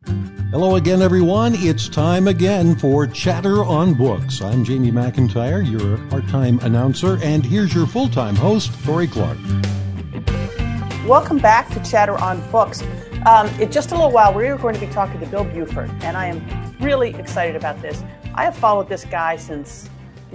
Hello again, everyone. It's time again for Chatter on Books. I'm Jamie McIntyre, your part-time announcer, and here's your full-time host, Tori Clark. Welcome back to Chatter on Books. In just a little while, we're going to be talking to Bill Buford, and I am really excited about this. I have followed this guy since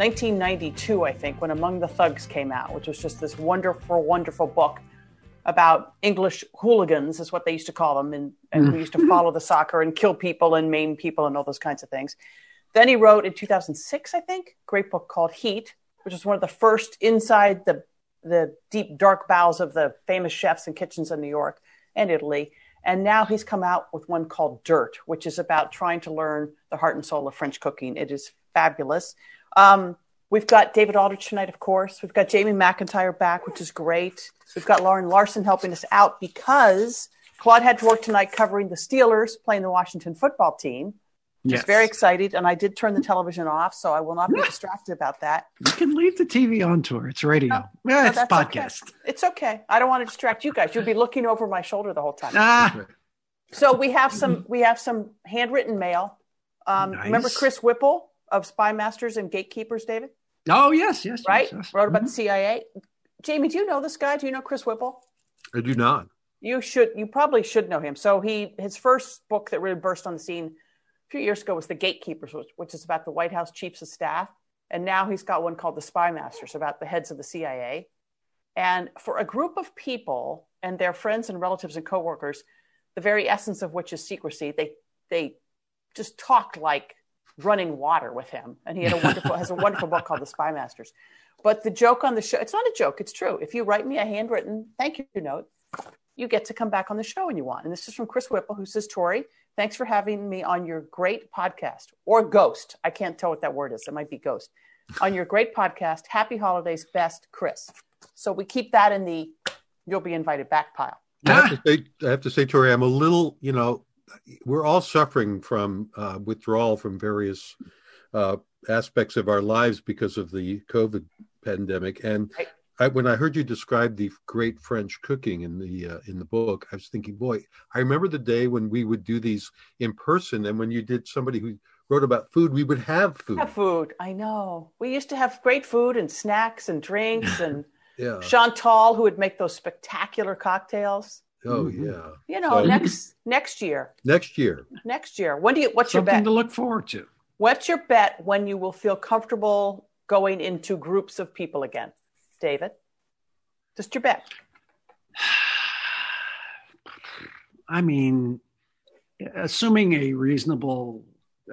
1992, I think, when Among the Thugs came out, which was just this wonderful, wonderful book about English hooligans, is what they used to call them, and we used to follow the soccer and kill people and maim people and all those kinds of things. Then he wrote in 2006, I think, a great book called Heat, which is one of the first inside the deep, dark bowels of the famous chefs and kitchens in New York and Italy. And now he's come out with one called Dirt, which is about trying to learn the heart and soul of French cooking. It is fabulous. We've got David Aldrich tonight, of course. We've got Jamie McIntyre back, which is great. We've got Lauren Larson helping us out because Claude had to work tonight covering the Steelers playing the Washington football team. Yes. He's very excited, and I did turn the television off, so I will not be distracted about that. You can leave the TV on, Tor. It's radio. It's a podcast. Okay. It's okay. I don't want to distract you guys. You'll be looking over my shoulder the whole time. So we have some handwritten mail. Nice. Remember Chris Whipple of Spy Masters and Gatekeepers, David? Oh, yes. Right? Yes. Wrote about the CIA. Jamie, do you know this guy? Do you know Chris Whipple? I do not. You probably should know him. So his first book that really burst on the scene a few years ago was The Gatekeepers, which is about the White House chiefs of staff. And now he's got one called The Spy Masters, about the heads of the CIA. And for a group of people and their friends and relatives and coworkers, the very essence of which is secrecy, they just talk like running water with him. And he has a wonderful book called The Spy Masters. But the joke on the show, it's not a joke, it's true. If you write me a handwritten thank you note, you get to come back on the show when you want. And this is from Chris Whipple, who says, Tori, thanks for having me on your great podcast, or ghost. I can't tell what that word is. It might be ghost. On your great podcast, happy holidays, best, Chris. So we keep that in the you'll be invited back pile. I have to say, Tori, I'm a little, we're all suffering from withdrawal from various aspects of our lives because of the COVID pandemic. And when I heard you describe the great French cooking in the book, I was thinking, boy, I remember the day when we would do these in person, and when you did somebody who wrote about food, we would have food. I know. We used to have great food and snacks and drinks and Chantal, who would make those spectacular cocktails. Oh yeah. Next year. Next year. What's your bet? Something to look forward to. What's your bet when you will feel comfortable going into groups of people again? David, just your bet. I mean, assuming a reasonable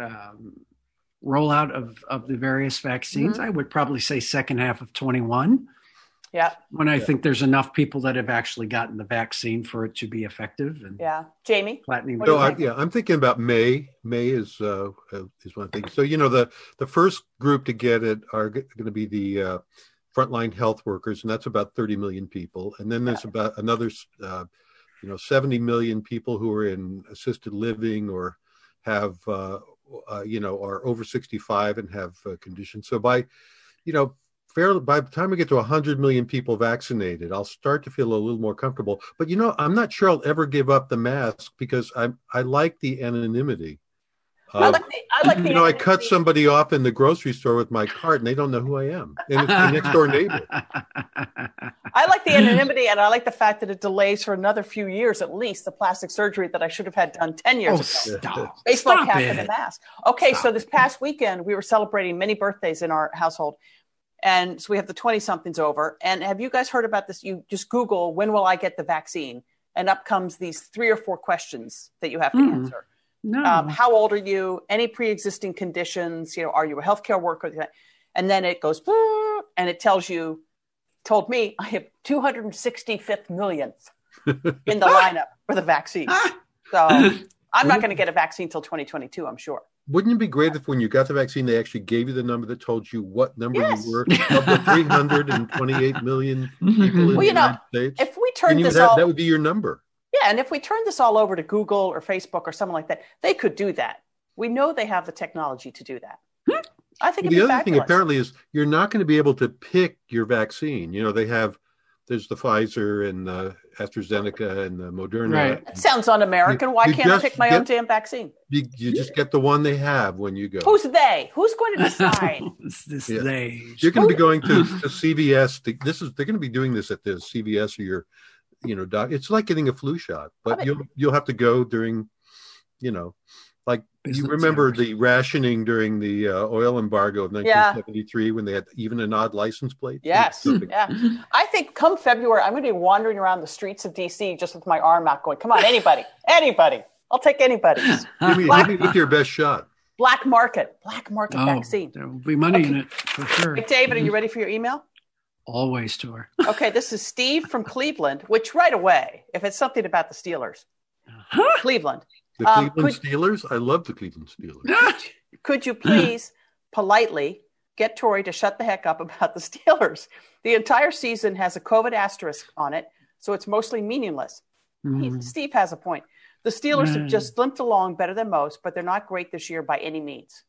rollout of the various vaccines, I would probably say second half of 21. Yeah. When I think there's enough people that have actually gotten the vaccine for it to be effective. And Jamie? I'm thinking about May. May is one thing. So, the first group to get it are going to be the frontline health workers, and that's about 30 million people. And then there's about another, 70 million people who are in assisted living or have, are over 65 and have conditions. So by the time we get to 100 million people vaccinated, I'll start to feel a little more comfortable. But, I'm not sure I'll ever give up the mask because I like the anonymity. I I cut somebody off in the grocery store with my cart and they don't know who I am. And it's my next door neighbor. I like the anonymity, and I like the fact that it delays for another few years, at least, the plastic surgery that I should have had done 10 years ago. Stop. Baseball cap and a mask. Okay, so this past weekend, we were celebrating many birthdays in our household. And so we have the 20-somethings over. And have you guys heard about this? You just Google, when will I get the vaccine? And up comes these 3 or 4 questions that you have to answer. No. How old are you? Any pre-existing conditions? Are you a healthcare worker? And then it goes, and it told me I have 265th millionth in the lineup for the vaccine. So I'm not going to get a vaccine till 2022, I'm sure. Wouldn't it be great if when you got the vaccine, they actually gave you the number that told you what number you were of the 328 million people in the United States? If we turn that would be your number. Yeah, and if we turn this all over to Google or Facebook or something like that, they could do that. We know they have the technology to do that. I think the other thing apparently is you're not going to be able to pick your vaccine. There's the Pfizer and AstraZeneca and Moderna. Right. That sounds un-American. Why You can't I just pick my own damn vaccine? You just get the one they have when you go. Who's they? Who's going to decide? This Yeah. they. You're going to be going to CVS. They're going to be doing this at the CVS or your, doc. It's like getting a flu shot, but you'll have to go during, like you remember the rationing during the oil embargo of 1973 when they had even an odd license plate. Yes, yeah. I think come February, I'm going to be wandering around the streets of DC just with my arm out, going, "Come on, anybody, anybody, I'll take anybody." Hit me with your best shot. Black market vaccine. There will be money in it for sure. Hey, David, are you ready for your email? Always, Tor. Okay, this is Steve from Cleveland, which right away, if it's something about the Steelers, Cleveland. The Cleveland Steelers? I love the Cleveland Steelers. Could you please politely get Tori to shut the heck up about the Steelers? The entire season has a COVID asterisk on it, so it's mostly meaningless. Steve has a point. The Steelers have just limped along better than most, but they're not great this year by any means.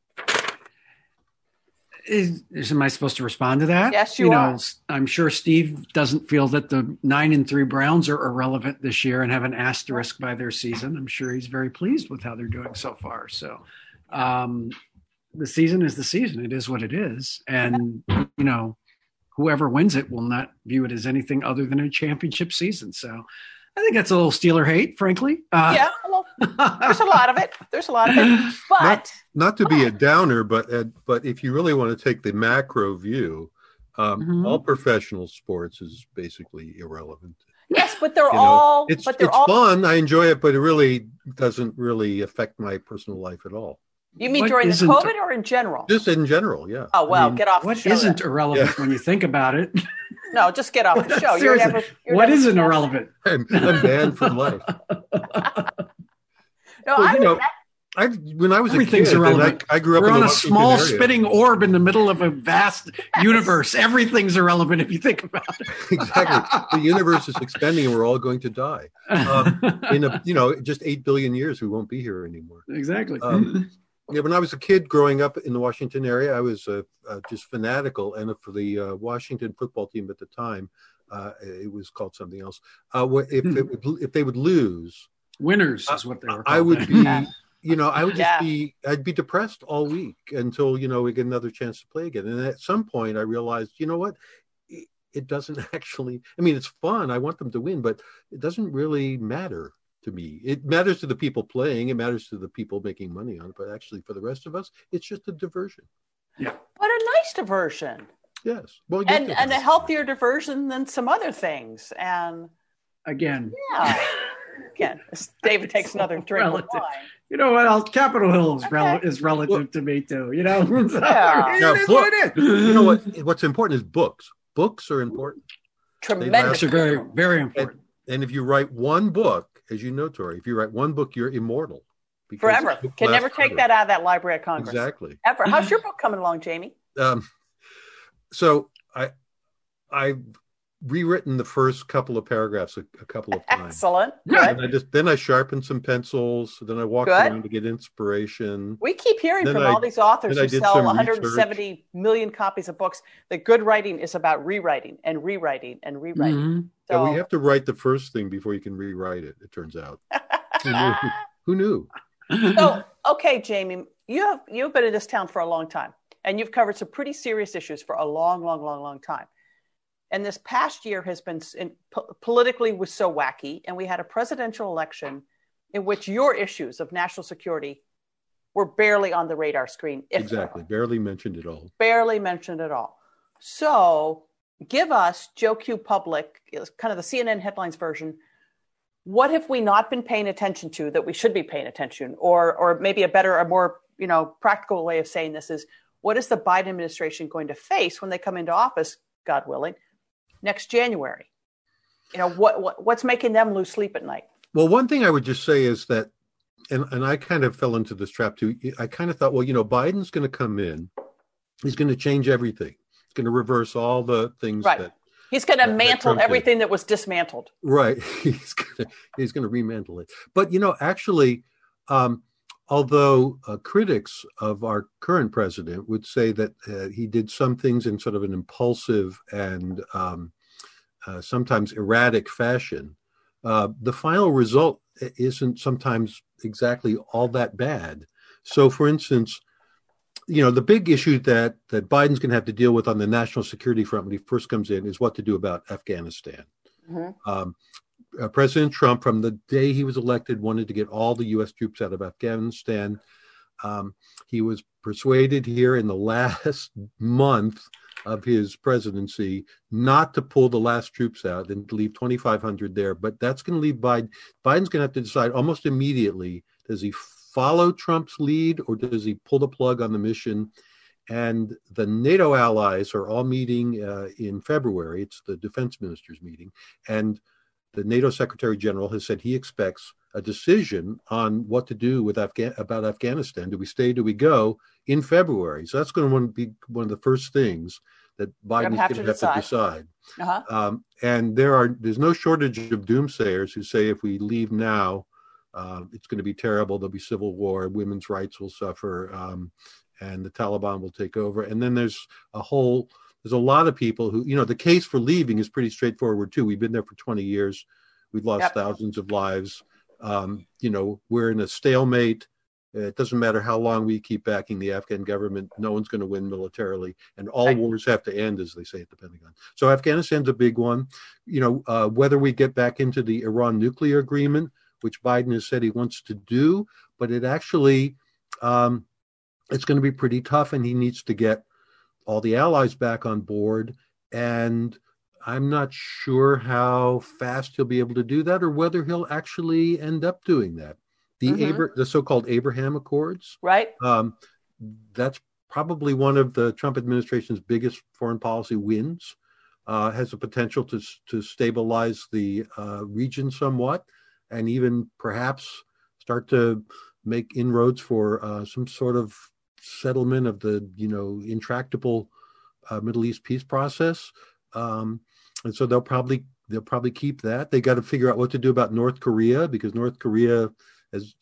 Am I supposed to respond to that? Yes, you are. I'm sure Steve doesn't feel that the 9-3 Browns are irrelevant this year and have an asterisk by their season. I'm sure he's very pleased with how they're doing so far. So the season is the season. It is what it is. And, whoever wins it will not view it as anything other than a championship season. So I think that's a little Steeler hate, frankly. There's a lot of it. But not to be a downer, but if you really want to take the macro view, all professional sports is basically irrelevant. Yes, but they're all. It's fun. I enjoy it, but it really doesn't really affect my personal life at all. You mean during the COVID or in general? Just in general, yeah. Oh well, get off. What the show isn't then. irrelevant when you think about it? No, just get off the show. Seriously, what isn't irrelevant? I'm banned for life. No, when I was everything's a kid, irrelevant. I grew up We're in on the a Washington small area. spinning orb in the middle of a vast universe. Everything's irrelevant if you think about it. Exactly. The universe is expanding and we're all going to die. In just 8 billion years, we won't be here anymore. Exactly. When I was a kid growing up in the Washington area, I was just fanatical. And for the Washington football team at the time, it was called something else. If they would lose, winners is what they were called. I would be, I'd be depressed all week until, we get another chance to play again. And at some point I realized, you know what? It doesn't actually, it's fun. I want them to win, but it doesn't really matter to me. It matters to the people playing. It matters to the people making money on it. But actually for the rest of us, it's just a diversion. Yeah. But a nice diversion. Yes. Well, and a healthier diversion than some other things. And again, David takes another drink of wine. You know what else? Capitol Hill is relative to me too. It is what it is. You know what? What's important is books. Books are important. Tremendous. They're very, very important. And if you write one book, as you know, Tori, if you write one book, you're immortal. Forever. Can never take that out of that Library of Congress. Exactly. Ever. How's your book coming along, Jamie? So I've rewritten the first couple of paragraphs a couple of times. Excellent. And then I sharpened some pencils. Then I walked around to get inspiration. We keep hearing from all these authors who sell 170 million copies of books that good writing is about rewriting and rewriting and rewriting. Mm-hmm. So we have to write the first thing before you can rewrite it, it turns out. Who knew? So, okay, Jamie, you've been in this town for a long time, and you've covered some pretty serious issues for a long time. And this past year has been politically was so wacky, and we had a presidential election in which your issues of national security were barely on the radar screen. Exactly, barely mentioned at all. Barely mentioned at all. So, give us Joe Q Public, kind of the CNN headlines version. What have we not been paying attention to that we should be paying attention? Or maybe a more practical way of saying this is, what is the Biden administration going to face when they come into office, God willing, next January? What's making them lose sleep at night? Well, one thing I would just say is that, and I kind of fell into this trap too. I kind of thought, Biden's going to come in. He's going to change everything. He's going to reverse all the things that. He's going to mantle everything that was dismantled. Right. He's going to remantle it. But, actually, although critics of our current president would say that he did some things in sort of an impulsive and sometimes erratic fashion, the final result isn't sometimes exactly all that bad. So, for instance, the big issue that Biden's going to have to deal with on the national security front when he first comes in is what to do about Afghanistan. Mm-hmm. President Trump, from the day he was elected, wanted to get all the U.S. troops out of Afghanistan. He was persuaded here in the last month of his presidency not to pull the last troops out and to leave 2,500 there. But that's going to leave Biden. Biden's going to have to decide almost immediately, does he follow Trump's lead or does he pull the plug on the mission? And the NATO allies are all meeting in February. It's the defense ministers meeting. And the NATO Secretary General has said he expects a decision on what to do with about Afghanistan. Do we stay? Do we go in February? So that's going to be one of the first things that Biden is going to have to decide. Uh-huh. And there's no shortage of doomsayers who say if we leave now, it's going to be terrible. There'll be civil war. Women's rights will suffer, and the Taliban will take over. And then there's a lot of people who, the case for leaving is pretty straightforward too. We've been there for 20 years. We've lost thousands of lives. We're in a stalemate. It doesn't matter how long we keep backing the Afghan government. No one's going to win militarily, and all wars have to end, as they say at the Pentagon. So Afghanistan's a big one. Whether we get back into the Iran nuclear agreement, which Biden has said he wants to do, but it actually, it's going to be pretty tough, and he needs to get all the allies back on board. And I'm not sure how fast he'll be able to do that or whether he'll actually end up doing that. The so-called Abraham Accords. Right. That's probably one of the Trump administration's biggest foreign policy wins. Has the potential to stabilize the region somewhat and even perhaps start to make inroads for some sort of settlement of the, intractable Middle East peace process. And so they'll probably keep that. They got to figure out what to do about North Korea, because North Korea, as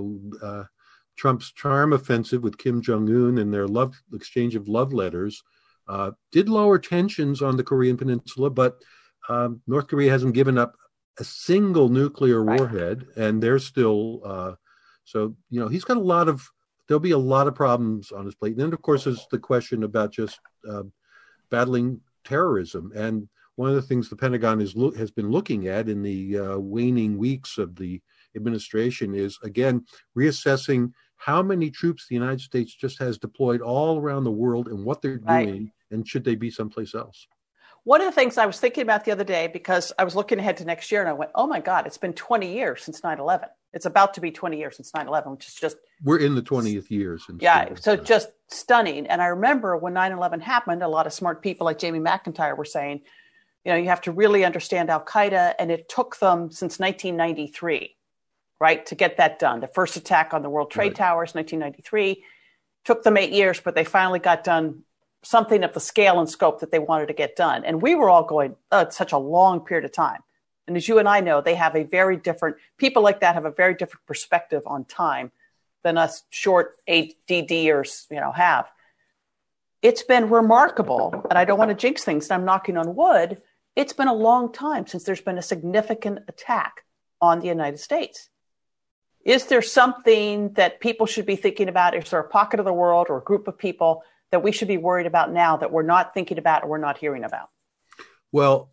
Trump's charm offensive with Kim Jong-un and their exchange of love letters did lower tensions on the Korean Peninsula, but North Korea hasn't given up a single nuclear warhead, and they're still he's got there'll be a lot of problems on his plate. And then, of course, there's the question about just battling terrorism. And one of the things the Pentagon has been looking at in the waning weeks of the administration is, again, reassessing how many troops the United States just has deployed all around the world and what they're doing, and should they be someplace else. One of the things I was thinking about the other day, because I was looking ahead to next year, and I went, oh my God, it's been 20 years since 9/11. It's about to be 20 years since 9/11, which is just... We're in the 20th year. So just stunning. And I remember when 9/11 happened, a lot of smart people like Jamie McIntyre were saying, you have to really understand Al-Qaeda, and it took them since 1993, right, to get that done. The first attack on the World Trade Towers, 1993, took them 8 years, but they finally got done something of the scale and scope that they wanted to get done. And we were all going, oh, it's such a long period of time. And as you and I know, people like that have a very different perspective on time than us short ADDers, have. It's been remarkable, and I don't want to jinx things, and I'm knocking on wood. It's been a long time since there's been a significant attack on the United States. Is there something that people should be thinking about? Is there a pocket of the world or a group of people that we should be worried about now that we're not thinking about or we're not hearing about? Well,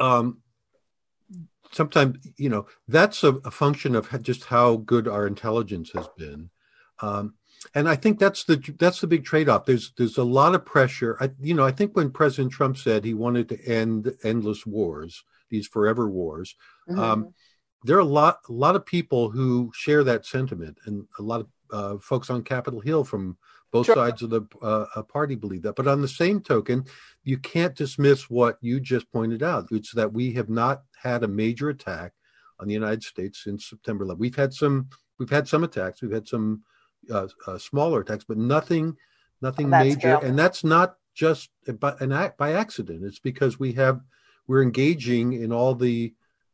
sometimes, that's a function of just how good our intelligence has been. And I think that's the big trade-off. There's a lot of pressure. I think when President Trump said he wanted to end endless wars, these forever wars, there are a lot of people who share that sentiment, and a lot of folks on Capitol Hill from both sides of the party believe that. But on the same token, you can't dismiss what you just pointed out. It's that we have not had a major attack on the United States since September 11th. We've had some attacks. We've had some smaller attacks, but nothing major. Scale. And that's not just by accident. It's because we're engaging in all these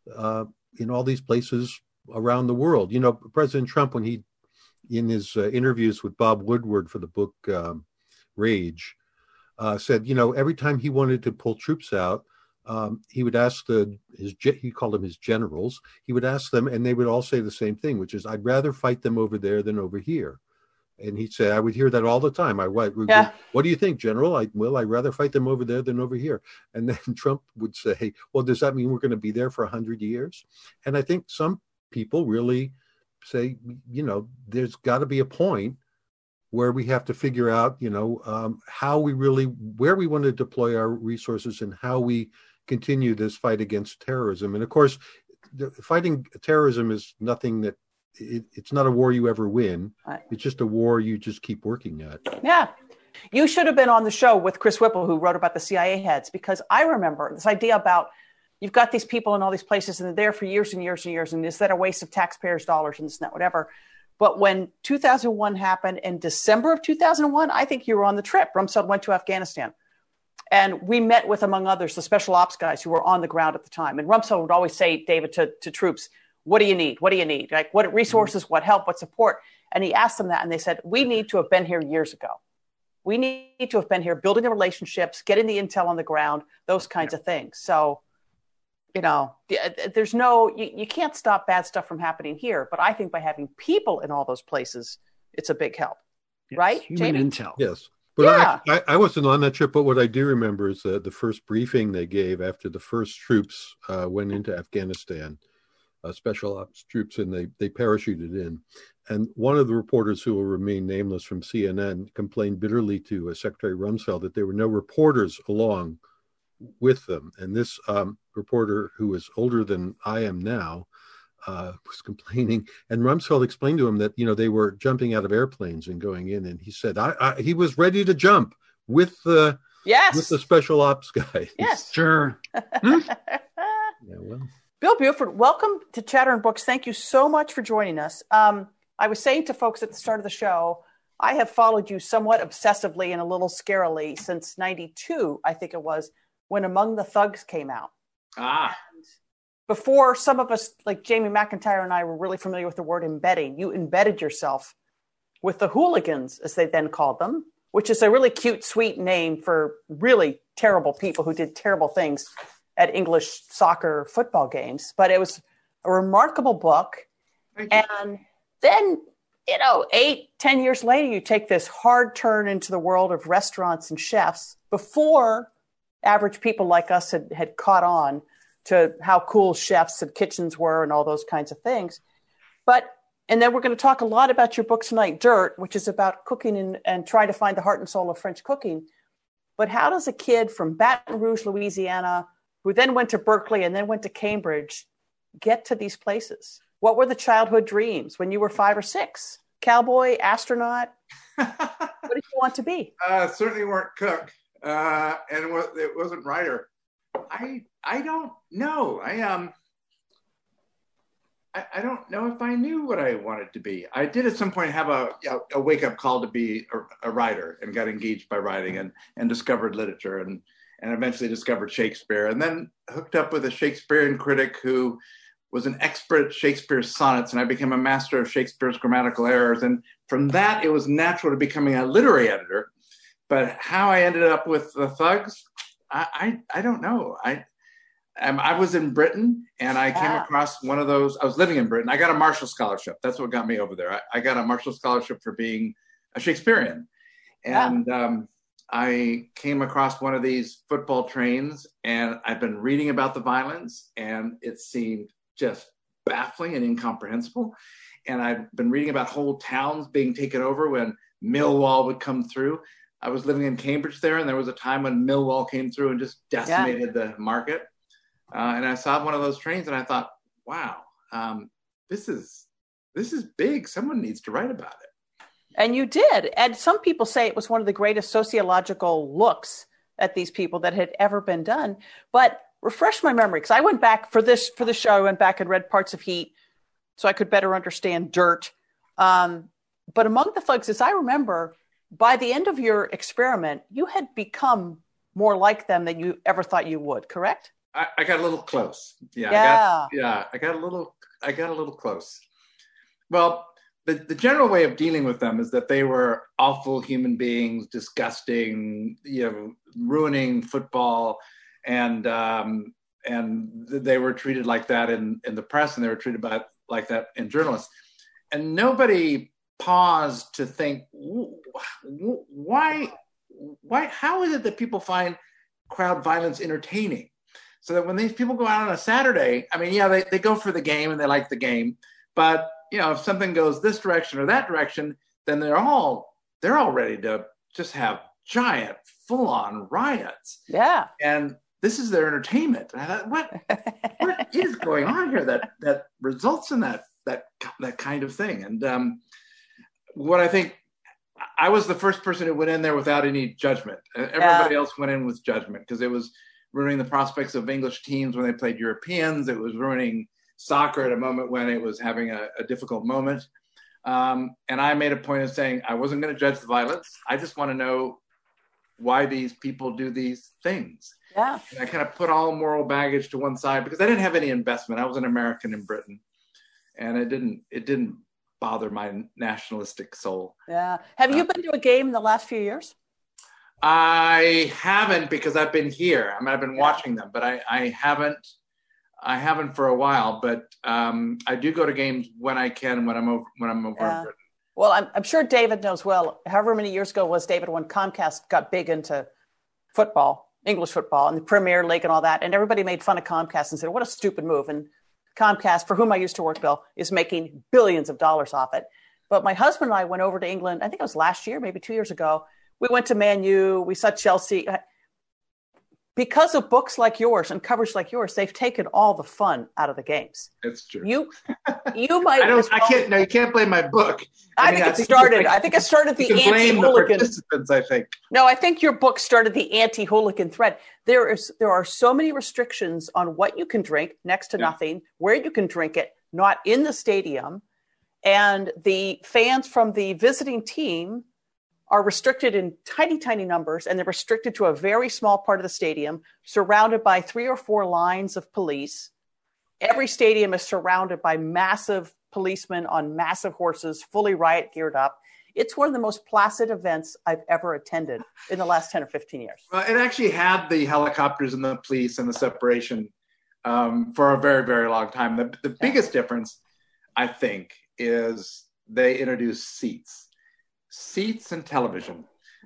places around the world. President Trump, when he, in his interviews with Bob Woodward for the book Rage, said, every time he wanted to pull troops out, he would ask he called them his generals. He would ask them, and they would all say the same thing, which is, "I'd rather fight them over there than over here." And he'd say, I would hear that all the time. What do you think, General? I'd rather fight them over there than over here. And then Trump would say, well, does that mean we're going to be there for 100 years? And I think some people really say, there's got to be a point where we have to figure out, where we want to deploy our resources and how we continue this fight against terrorism. And of course, fighting terrorism is nothing that, it's not a war you ever win. It's just a war you just keep working at. Yeah. You should have been on the show with Chris Whipple, who wrote about the CIA heads, because I remember this idea about you've got these people in all these places and they're there for years and years and years. And is that a waste of taxpayers' dollars and this and that, whatever. But when 2001 happened, in December of 2001, I think you were on the trip. Rumsfeld went to Afghanistan. And we met with, among others, the special ops guys who were on the ground at the time. And Rumsfeld would always say, David, to troops, what do you need? What do you need? Like, what resources, what help, what support? And he asked them that, and they said, we need to have been here years ago. We need to have been here building the relationships, getting the intel on the ground, those kinds of things. So, there's you can't stop bad stuff from happening here. But I think by having people in all those places, it's a big help. Yes, right? Human Jamie? intel. Yes. But yeah. I wasn't on that trip, but what I do remember is the first briefing they gave after the first troops went into Afghanistan. Special ops troops, and they parachuted in. And one of the reporters, who will remain nameless, from CNN, complained bitterly to Secretary Rumsfeld that there were no reporters along with them. And this reporter, who was older than I am now, was complaining. And Rumsfeld explained to him that, they were jumping out of airplanes and going in. And he said he was ready to jump with the special ops guys. Yes. Sure. Yeah, well. Bill Buford, welcome to Chatter on Books. Thank you so much for joining us. I was saying to folks at the start of the show, I have followed you somewhat obsessively and a little scarily since 92, I think it was, when Among the Thugs came out. And before some of us, like Jamie McIntyre and I, were really familiar with the word embedding, you embedded yourself with the hooligans, as they then called them, which is a really cute, sweet name for really terrible people who did terrible things at English soccer football games. But it was a remarkable book. And then, 8-10 years later, you take this hard turn into the world of restaurants and chefs before average people like us had caught on to how cool chefs and kitchens were and all those kinds of things. And then we're going to talk a lot about your book tonight, Dirt, which is about cooking and trying to find the heart and soul of French cooking. But how does a kid from Baton Rouge, Louisiana, who then went to Berkeley and then went to Cambridge, get to these places? What were the childhood dreams when you were 5 or 6? Cowboy, astronaut? What did you want to be? Certainly weren't cook, and it wasn't writer. I don't know. I don't know if I knew what I wanted to be. I did at some point have a wake up call to be a writer, and got engaged by writing and discovered literature and eventually discovered Shakespeare, and then hooked up with a Shakespearean critic who was an expert at Shakespeare's sonnets, and I became a master of Shakespeare's grammatical errors. And from that, it was natural to becoming a literary editor. But how I ended up with the Thugs, I don't know. I was in Britain, and I came across one of those. I was living in Britain. I got a Marshall Scholarship. That's what got me over there. I got a Marshall Scholarship for being a Shakespearean. And I came across one of these football trains, and I've been reading about the violence, and it seemed just baffling and incomprehensible. And I've been reading about whole towns being taken over when Millwall would come through. I was living in Cambridge there, and there was a time when Millwall came through and just decimated the market. And I saw one of those trains, and I thought, wow, this is big. Someone needs to write about it. And you did. And some people say it was one of the greatest sociological looks at these people that had ever been done. But refresh my memory, because I went back for the show. I went back and read parts of Heat so I could better understand Dirt. But Among the Thugs, as I remember, by the end of your experiment, you had become more like them than you ever thought you would, correct? I got a little close. I got a little close. Well, the general way of dealing with them is that they were awful human beings, disgusting, ruining football. and they were treated like that in the press, and they were treated like that in journalists. And nobody paused to think, why, how is it that people find crowd violence entertaining? So that when these people go out on a Saturday, I mean, yeah, they go for the game and they like the game, but if something goes this direction or that direction, then they're all ready to just have giant full-on riots. Yeah. And this is their entertainment. And I thought, what is going on here that results in that kind of thing? And what I think, I was the first person who went in there without any judgment. Everybody else went in with judgment because it was ruining the prospects of English teams when they played Europeans. It was ruining soccer at a moment when it was having a difficult moment. And I made a point of saying I wasn't going to judge the violence. I just want to know why these people do these things. Yeah. And I kind of put all moral baggage to one side because I didn't have any investment. I was an American in Britain, and it didn't bother my nationalistic soul. Yeah. Have you been to a game in the last few years? I haven't, because I've been here. I mean, I've been watching them, but I haven't for a while. But I do go to games when I can, when I'm over in Britain. Well, I'm sure David knows well. However many years ago was David when Comcast got big into football, English football, and the Premier League and all that, and everybody made fun of Comcast and said, "What a stupid move!" And Comcast, for whom I used to work, Bill, is making billions of dollars off it. But my husband and I went over to England. I think it was last year, maybe 2 years ago. We went to Man U. We saw Chelsea. Because of books like yours and coverage like yours, they've taken all the fun out of the games. It's true. You might. You can't blame my book. I think it started the anti-hooligan. Participants, I think. No, I think your book started the anti-hooligan thread. There are so many restrictions on what you can drink, next to nothing, where you can drink it, not in the stadium, and the fans from the visiting team are restricted in tiny, tiny numbers, and they're restricted to a very small part of the stadium, surrounded by 3 or 4 lines of police. Every stadium is surrounded by massive policemen on massive horses, fully riot geared up. It's one of the most placid events I've ever attended in the last 10 or 15 years. Well, it actually had the helicopters and the police and the separation for a very, very long time. The biggest difference, I think, is they introduced seats and television.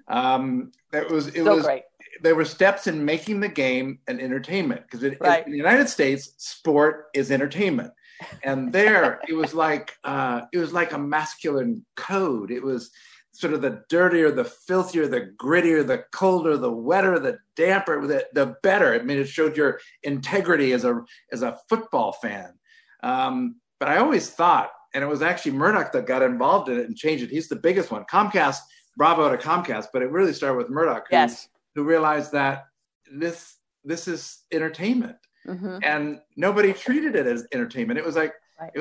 It was great. There were steps in making the game an entertainment, because in the United States, sport is entertainment, and there it was like a masculine code. It was sort of the dirtier, the filthier, the grittier, the colder, the wetter, the damper, the better. I mean, it showed your integrity as a football fan. But I always thought, and it was actually Murdoch that got involved in it and changed it. He's the biggest one. Comcast, bravo to Comcast, but it really started with Murdoch, who realized that this is entertainment, and nobody treated it as entertainment. It was like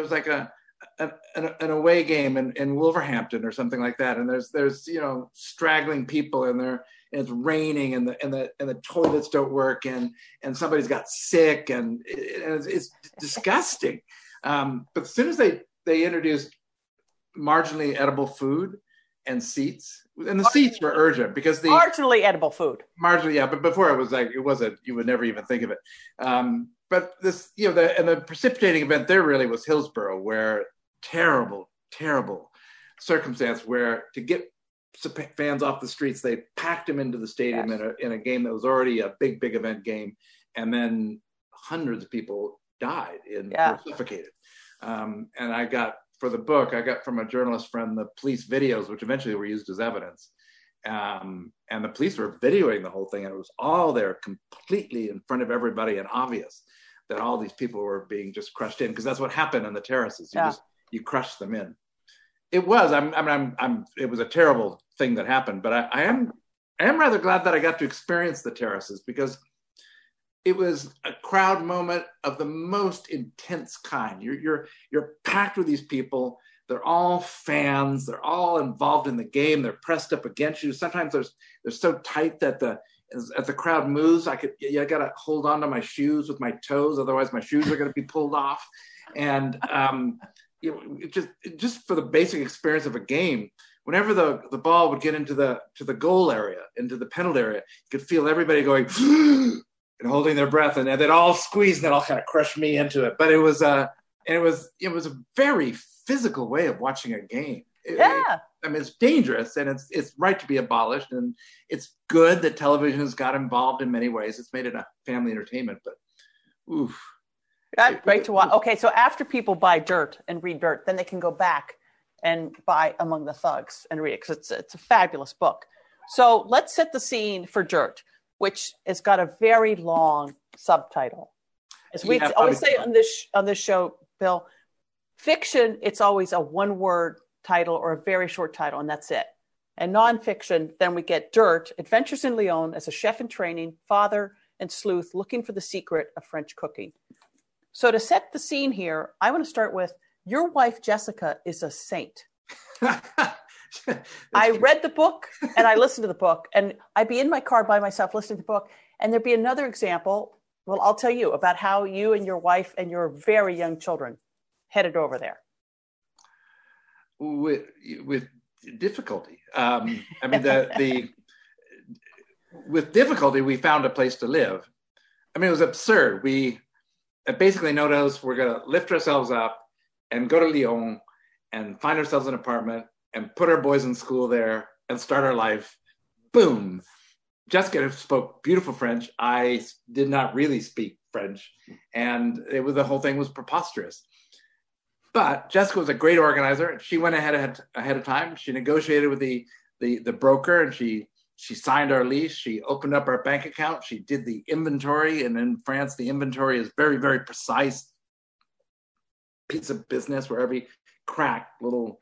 an away game in Wolverhampton or something like that, and there's straggling people, and it's raining, and the toilets don't work, and somebody's got sick, and it's disgusting. But as soon as they introduced marginally edible food and seats, and the seats were urgent because the marginally edible food. Marginally, yeah, but before it wasn't. You would never even think of it. But this, the precipitating event there really was Hillsborough, where terrible circumstance where to get fans off the streets, they packed them into the stadium in a game that was already a big event game, and then hundreds of people died were suffocated. And for the book, I got from a journalist friend the police videos, which eventually were used as evidence. And the police were videoing the whole thing, and it was all there completely in front of everybody and obvious that all these people were being just crushed in, because that's what happened on the terraces. You crushed them in. It was, it was a terrible thing that happened, but I am rather glad that I got to experience the terraces, because it was a crowd moment of the most intense kind. You're packed with these people. They're all fans. They're all involved in the game. They're pressed up against you. Sometimes they're so tight that as the crowd moves, I got to hold on to my shoes with my toes, otherwise my shoes are going to be pulled off. And just for the basic experience of a game, whenever the ball would get into the goal area, into the penalty area, you could feel everybody going. and holding their breath, and they'd all squeeze and they'd all kind of crush me into it. But it was a very physical way of watching a game. I mean, it's dangerous, and it's right to be abolished, and it's good that television has got involved in many ways. It's made it a family entertainment, but oof. That's great to watch. Okay, so after people buy Dirt and read Dirt, then they can go back and buy Among the Thugs and read it, because it's a fabulous book. So let's set the scene for Dirt, which has got a very long subtitle. As we always say on this show, Bill, fiction, it's always a one-word title or a very short title, and that's it. And nonfiction, then we get Dirt, Adventures in Lyon as a chef in training, father and sleuth looking for the secret of French cooking. So to set the scene here, I want to start with, your wife, Jessica, is a saint. I read the book and I listened to the book, and I'd be in my car by myself listening to the book, and there'd be another example. Well, I'll tell you about how you and your wife and your very young children headed over there. With difficulty. I mean, with difficulty, we found a place to live. I mean, it was absurd. We basically noticed we're going to lift ourselves up and go to Lyon and find ourselves an apartment and put our boys in school there and start our life. Boom. Jessica spoke beautiful French. I did not really speak French. And the whole thing was preposterous. But Jessica was a great organizer. She went ahead of time. She negotiated with the broker, and she signed our lease. She opened up our bank account. She did the inventory. And in France, the inventory is very, very precise piece of business where every crack, little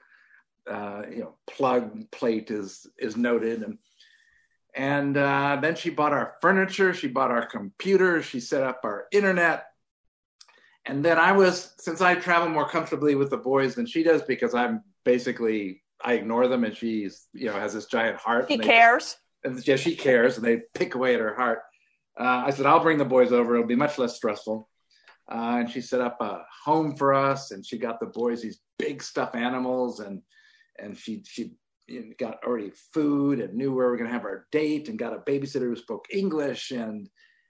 plug plate is noted. And then she bought our furniture. She bought our computers. She set up our internet. And then since I travel more comfortably with the boys than she does, because I ignore them, and she's, has this giant heart. She cares. Yeah, she cares, and they pick away at her heart. I said, I'll bring the boys over. It'll be much less stressful. And she set up a home for us, and she got the boys these big stuffed animals, and she got already food and knew where we were going to have our date, and got a babysitter who spoke English, and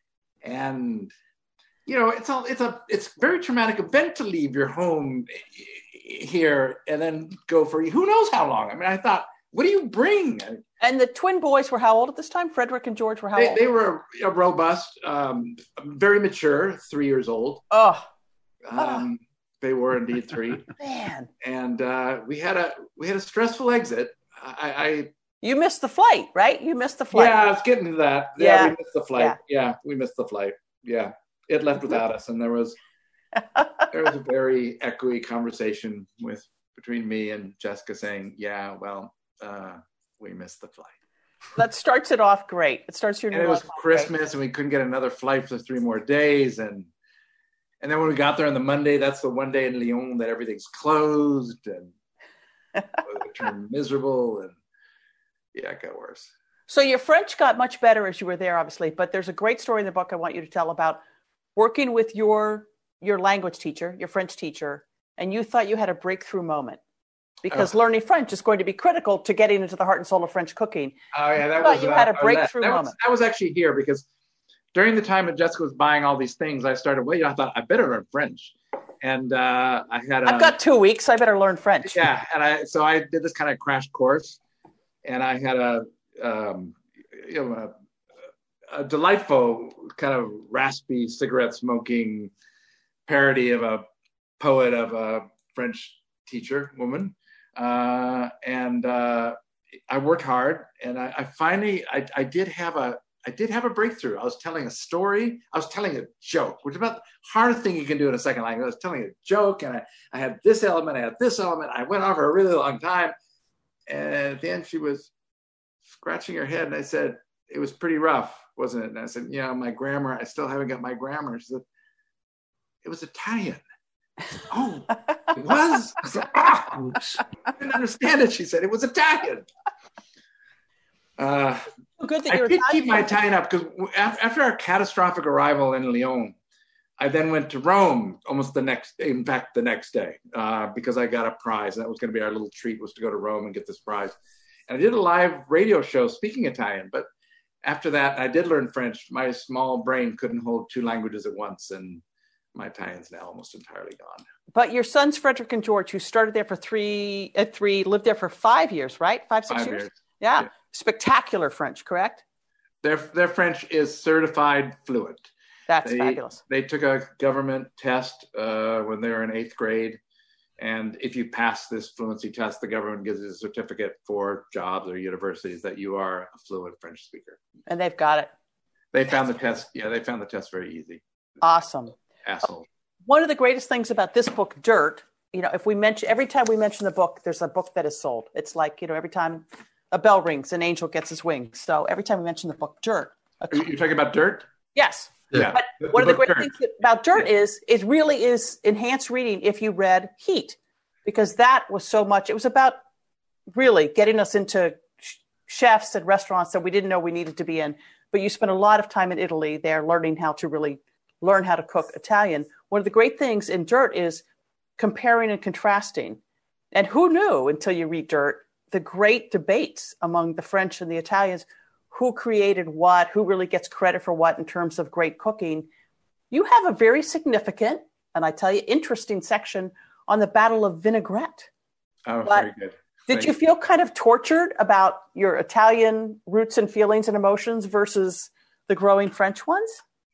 it's a very traumatic event to leave your home here and then go for who knows how long. I mean, I thought, what do you bring? And the twin boys were how old at this time? Frederick and George were how old? They were robust, very mature, 3 years old. They were indeed 3. Man. And we had a stressful exit. You missed the flight, right? You missed the flight. Yeah, I was getting to that. Yeah, we missed the flight. Yeah, we missed the flight. Yeah. It left without us, and there was a very echoey conversation between me and Jessica saying, "Yeah, well, we missed the flight." That starts it off great. It starts your. And it was Christmas, and we couldn't get another flight for 3 more days, and then when we got there on the Monday, that's the one day in Lyon that everything's closed, and it turned miserable, and it got worse. So your French got much better as you were there, obviously, but there's a great story in the book I want you to tell about working with your language teacher, your French teacher, and you thought you had a breakthrough moment because learning French is going to be critical to getting into the heart and soul of French cooking. Oh yeah, you had a breakthrough moment. I was actually here because during the time that Jessica was buying all these things, I started. I thought I better learn French, and I've got 2 weeks. I better learn French. Yeah, and I did this kind of crash course, and I had a delightful kind of raspy cigarette smoking parody of a poet of a French teacher woman. And I worked hard, and I finally did have a breakthrough. I was telling a story. I was telling a joke, which is about the hardest thing you can do in a second language. I was telling a joke, and I had this element, I had this element. I went on for a really long time. And at the end, she was scratching her head, and I said, it was pretty rough, wasn't it? And I said, my grammar, I still haven't got my grammar. She said, it was Italian. Oh, it was? I said, oops. I didn't understand it. She said, it was Italian. Good that I did keep my Italian up because after our catastrophic arrival in Lyon, I then went to Rome the next day, because I got a prize. That was going to be our little treat, was to go to Rome and get this prize. And I did a live radio show speaking Italian, but after that, I did learn French. My small brain couldn't hold two languages at once, and my Italian's now almost entirely gone. But your sons, Frederick and George, who started there for three, lived there for 5 years, right? 5 years? Yeah. Spectacular French, correct? Their French is certified fluent. That's fabulous. They took a government test when they were in 8th grade. And if you pass this fluency test, the government gives you a certificate for jobs or universities that you are a fluent French speaker. And they've got it. They found the test. Yeah, they found the test very easy. Awesome. Asshole. One of the greatest things about this book, Dirt, every time we mention the book, there's a book that is sold. It's like, every time a bell rings, an angel gets his wings. So every time we mention the book, Dirt. You're talking about Dirt? Yes. Yeah. But one of the great things about Dirt is it really is enhanced reading if you read Heat, because that was so much. It was about really getting us into chefs and restaurants that we didn't know we needed to be in. But you spent a lot of time in Italy there learning how to really learn how to cook Italian. One of the great things in Dirt is comparing and contrasting. And who knew until you read Dirt, the great debates among the French and the Italians, who created what, who really gets credit for what in terms of great cooking. You have a very significant, and I tell you, interesting section on the Battle of Vinaigrette. Oh, very good. Did you feel kind of tortured about your Italian roots and feelings and emotions versus the growing French ones?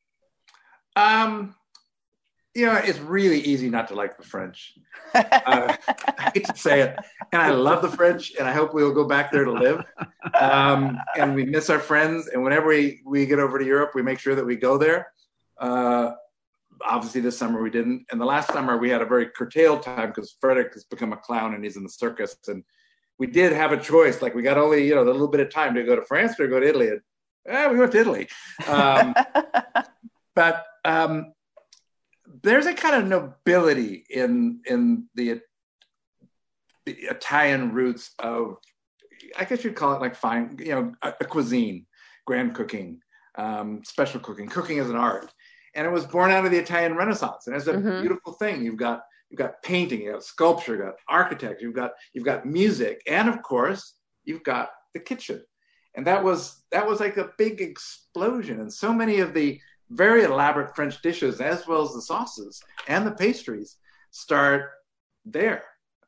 It's really easy not to like the French. I hate to say it. And I love the French, and I hope we'll go back there to live. And we miss our friends. And whenever we get over to Europe, we make sure that we go there. Obviously, this summer we didn't. And the last summer we had a very curtailed time because Frederick has become a clown and he's in the circus. And we did have a choice. Like we got only, a little bit of time to go to France or to go to Italy. And, we went to Italy. But there's a kind of nobility in the Italian roots of, I guess you'd call it like fine, a cuisine, grand cooking, special cooking as an art. And it was born out of the Italian Renaissance. And it's a beautiful thing. You've got painting, you've got sculpture, you've got architecture, you've got music, and of course, you've got the kitchen. And that was like a big explosion. And so many of the very elaborate French dishes, as well as the sauces and the pastries, start there.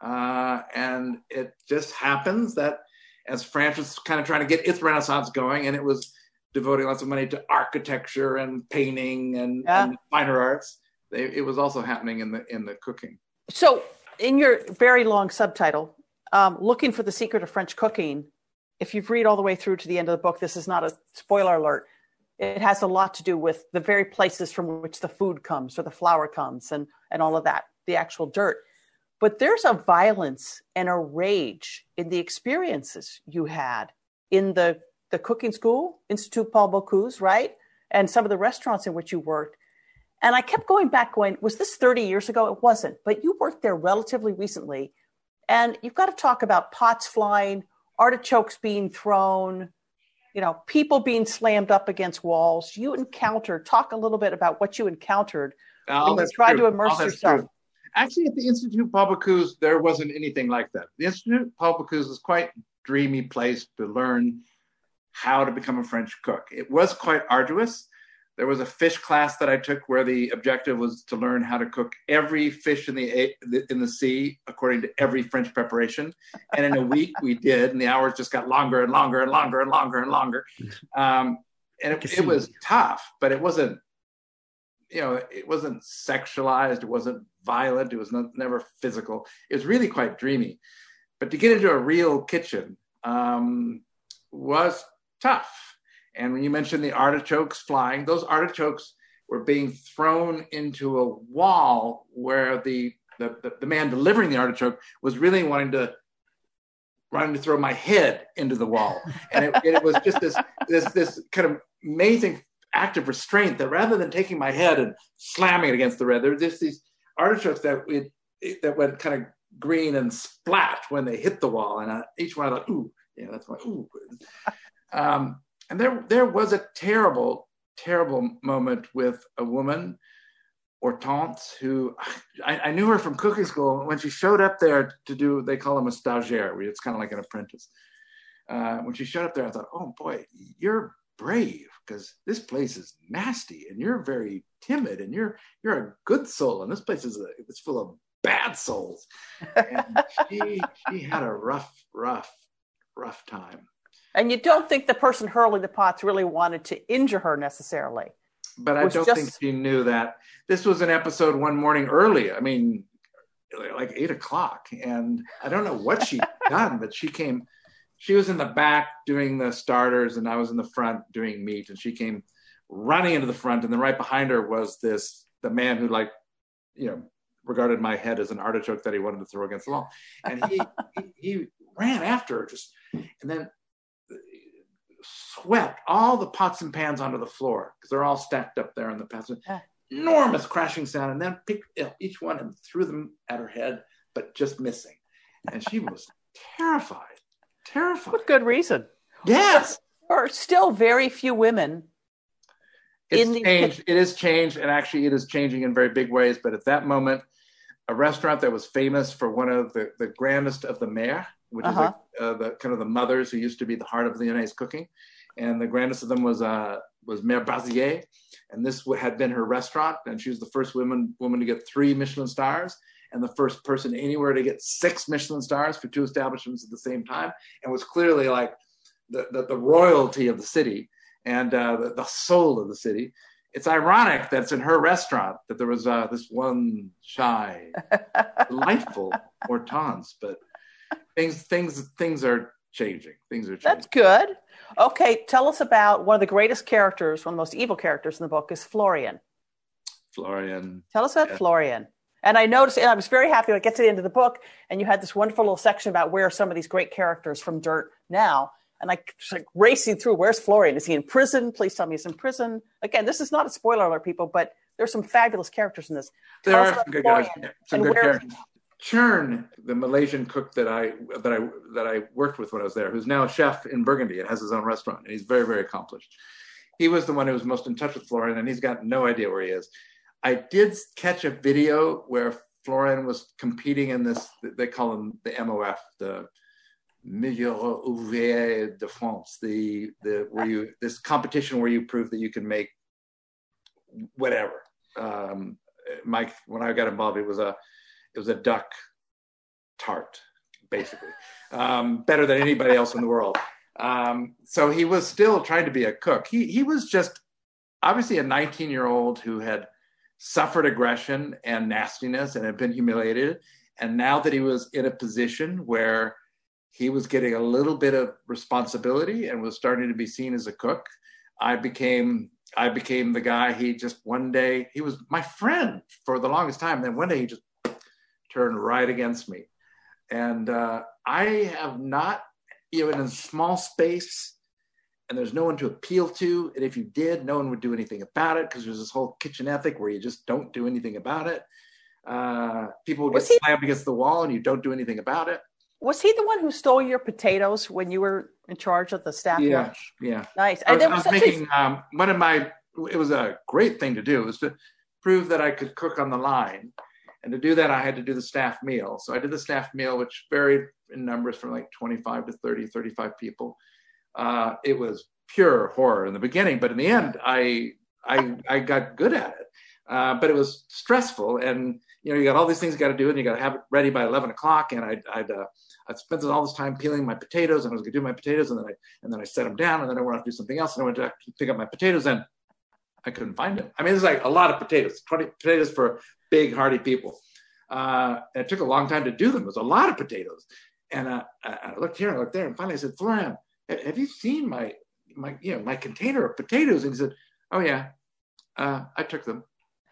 And it just happens that as France was kind of trying to get its Renaissance going, and it was devoting lots of money to architecture and painting and finer arts, it was also happening in the cooking. So in your very long subtitle, Looking for the Secret of French Cooking, if you've read all the way through to the end of the book, this is not a spoiler alert. It has a lot to do with the very places from which the food comes or the flour comes and all of that, the actual dirt. But there's a violence and a rage in the experiences you had in the cooking school, Institut Paul Bocuse, right? And some of the restaurants in which you worked. And I kept going, was this 30 years ago? It wasn't, but you worked there relatively recently. And you've got to talk about pots flying, artichokes being thrown, people being slammed up against walls. Talk a little bit about what you encountered when you tried to immerse yourself. True. Actually, at the Institut Paul Bocuse, there wasn't anything like that. The Institut Paul Bocuse was quite a dreamy place to learn how to become a French cook. It was quite arduous. There was a fish class that I took where the objective was to learn how to cook every fish in the sea according to every French preparation. And in a week we did, and the hours just got longer and longer and longer and longer and longer. And it was tough, but it wasn't, it wasn't sexualized. It wasn't violent. It was never physical. It was really quite dreamy. But to get into a real kitchen was tough. And when you mentioned the artichokes flying, those artichokes were being thrown into a wall where the man delivering the artichoke was really wanting to throw my head into the wall. And it was just this kind of amazing act of restraint that rather than taking my head and slamming it against the red, there were just these artichokes that went kind of green and splat when they hit the wall. And each one I thought, ooh, that's my ooh. And there was a terrible, terrible moment with a woman, Hortense, who I knew her from cooking school. When she showed up there to do, they call them a stagiaire, it's kind of like an apprentice. When she showed up there, I thought, oh boy, you're brave, because this place is nasty and you're very timid and you're a good soul, and this place it's full of bad souls. And she had a rough time. And you don't think the person hurling the pots really wanted to injure her necessarily? But I don't think she knew that. This was an episode one morning early. I mean, like 8 o'clock. And I don't know what she'd done, but she was in the back doing the starters and I was in the front doing meat. And she came running into the front. And then right behind her was the man who regarded my head as an artichoke that he wanted to throw against the wall. And he ran after her and then swept all the pots and pans onto the floor because they're all stacked up there in the pans. Enormous crashing sound, and then picked each one and threw them at her head, but just missing. And she was terrified. With good reason. Yes. There are still very few women. It's changed. It has changed, and actually it is changing in very big ways. But at that moment, a restaurant that was famous for one of the grandest of the mères, which is the kind of the mothers who used to be the heart of Lyonnaise cooking. And the grandest of them was Mère Brazier. And this had been her restaurant. And she was the first woman to get 3 Michelin stars and the first person anywhere to get 6 Michelin stars for 2 establishments at the same time. And was clearly like the royalty of the city and the soul of the city. It's ironic that it's in her restaurant that there was this one shy, delightful Hortense, but things are changing. That's good. Okay, tell us about one of the greatest characters, one of the most evil characters in the book is Florian. Tell us about Florian. And I noticed, and I was very happy when I get to the end of the book, and you had this wonderful little section about where are some of these great characters from Dirt now. And I was like racing through, where's Florian? Is he in prison? Please tell me he's in prison. Again, this is not a spoiler alert, people, but there's some fabulous characters in this. There are some good guys, some good characters. Churn, the Malaysian cook that I worked with when I was there, who's now a chef in Burgundy and has his own restaurant, and he's very, very accomplished. He was the one who was most in touch with Florian, and he's got no idea where he is. I did catch a video where Florian was competing in this, they call him the MOF, the Meilleur Ouvrier de France, this competition where you prove that you can make whatever. Mike, when I got involved, it was a duck tart, basically, better than anybody else in the world. So he was still trying to be a cook. He was just obviously a 19-year-old who had suffered aggression and nastiness and had been humiliated. And now that he was in a position where he was getting a little bit of responsibility and was starting to be seen as a cook, I became the guy. One day, he was my friend for the longest time. Then one day he just turned right against me. And I have not, in a small space, and there's no one to appeal to. And if you did, no one would do anything about it because there's this whole kitchen ethic where you just don't do anything about it. People would get slammed against the wall and you don't do anything about it. Was he the one who stole your potatoes when you were in charge of the staff lunch? Yeah. Nice. I was making it was a great thing to do. It was to prove that I could cook on the line. And to do that, I had to do the staff meal. So I did the staff meal, which varied in numbers from like 25 to 30, 35 people. It was pure horror in the beginning, but in the end, I got good at it. But it was stressful, and you got all these things you got to do, and you got to have it ready by 11 o'clock. And I'd spent all this time peeling my potatoes, and I was going to do my potatoes, and then I set them down, and then I went off to do something else, and I went to pick up my potatoes, and I couldn't find them. I mean, there's like a lot of potatoes, 20 potatoes for big, hardy people. And it took a long time to do them. It was a lot of potatoes. And I looked here, I looked there, and finally I said, Florian, have you seen my container of potatoes? And he said, oh yeah, I took them.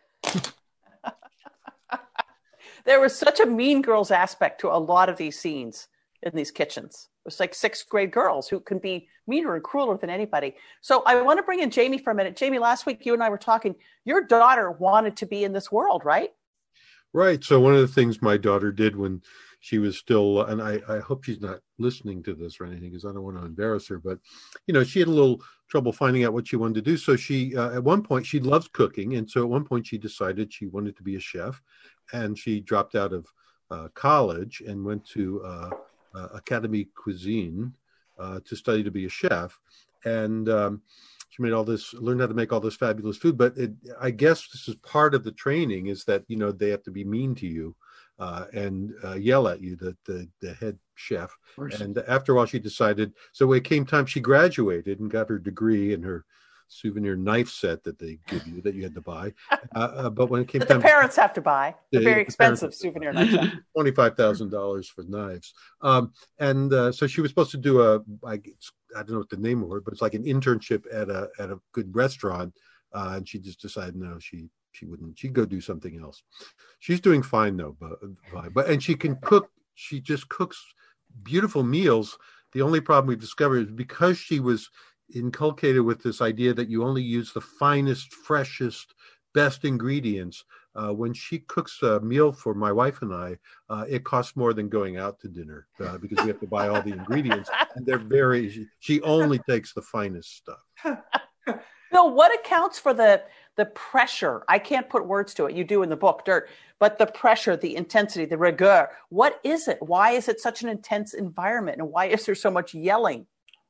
There was such a Mean Girls aspect to a lot of these scenes in these kitchens. It was like 6th grade girls who can be meaner and crueler than anybody. So I want to bring in Jamie for a minute. Jamie, last week you and I were talking. Your daughter wanted to be in this world, right? Right. So one of the things my daughter did when she was still, and I hope she's not listening to this or anything because I don't want to embarrass her, but, she had a little trouble finding out what she wanted to do. So she, at one point, she loves cooking. And so at one point she decided she wanted to be a chef, and she dropped out of college and went to Académie Cuisine to study to be a chef. And learned how to make all this fabulous food. But I guess this is part of the training, is that, they have to be mean to you and yell at you, the head chef. And after a while she decided, so it came time, she graduated and got her degree and her souvenir knife set that they give you that you had to buy. But when it came time, the parents have to buy the very expensive souvenir knife set. $25,000 for knives. So she was supposed to do I don't know what the name of it, but it's like an internship at a good restaurant. And she just decided, no, she wouldn't. She'd go do something else. She's doing fine though, but and she can cook. She just cooks beautiful meals. The only problem we've discovered is because she was inculcated with this idea that you only use the finest, freshest, best ingredients. When she cooks a meal for my wife and I, it costs more than going out to dinner because we have to buy all the ingredients, and she only takes the finest stuff. Bill, what accounts for the pressure? I can't put words to it. You do in the book, Dirt, but the pressure, the intensity, the rigueur. What is it? Why is it such an intense environment, and why is there so much yelling?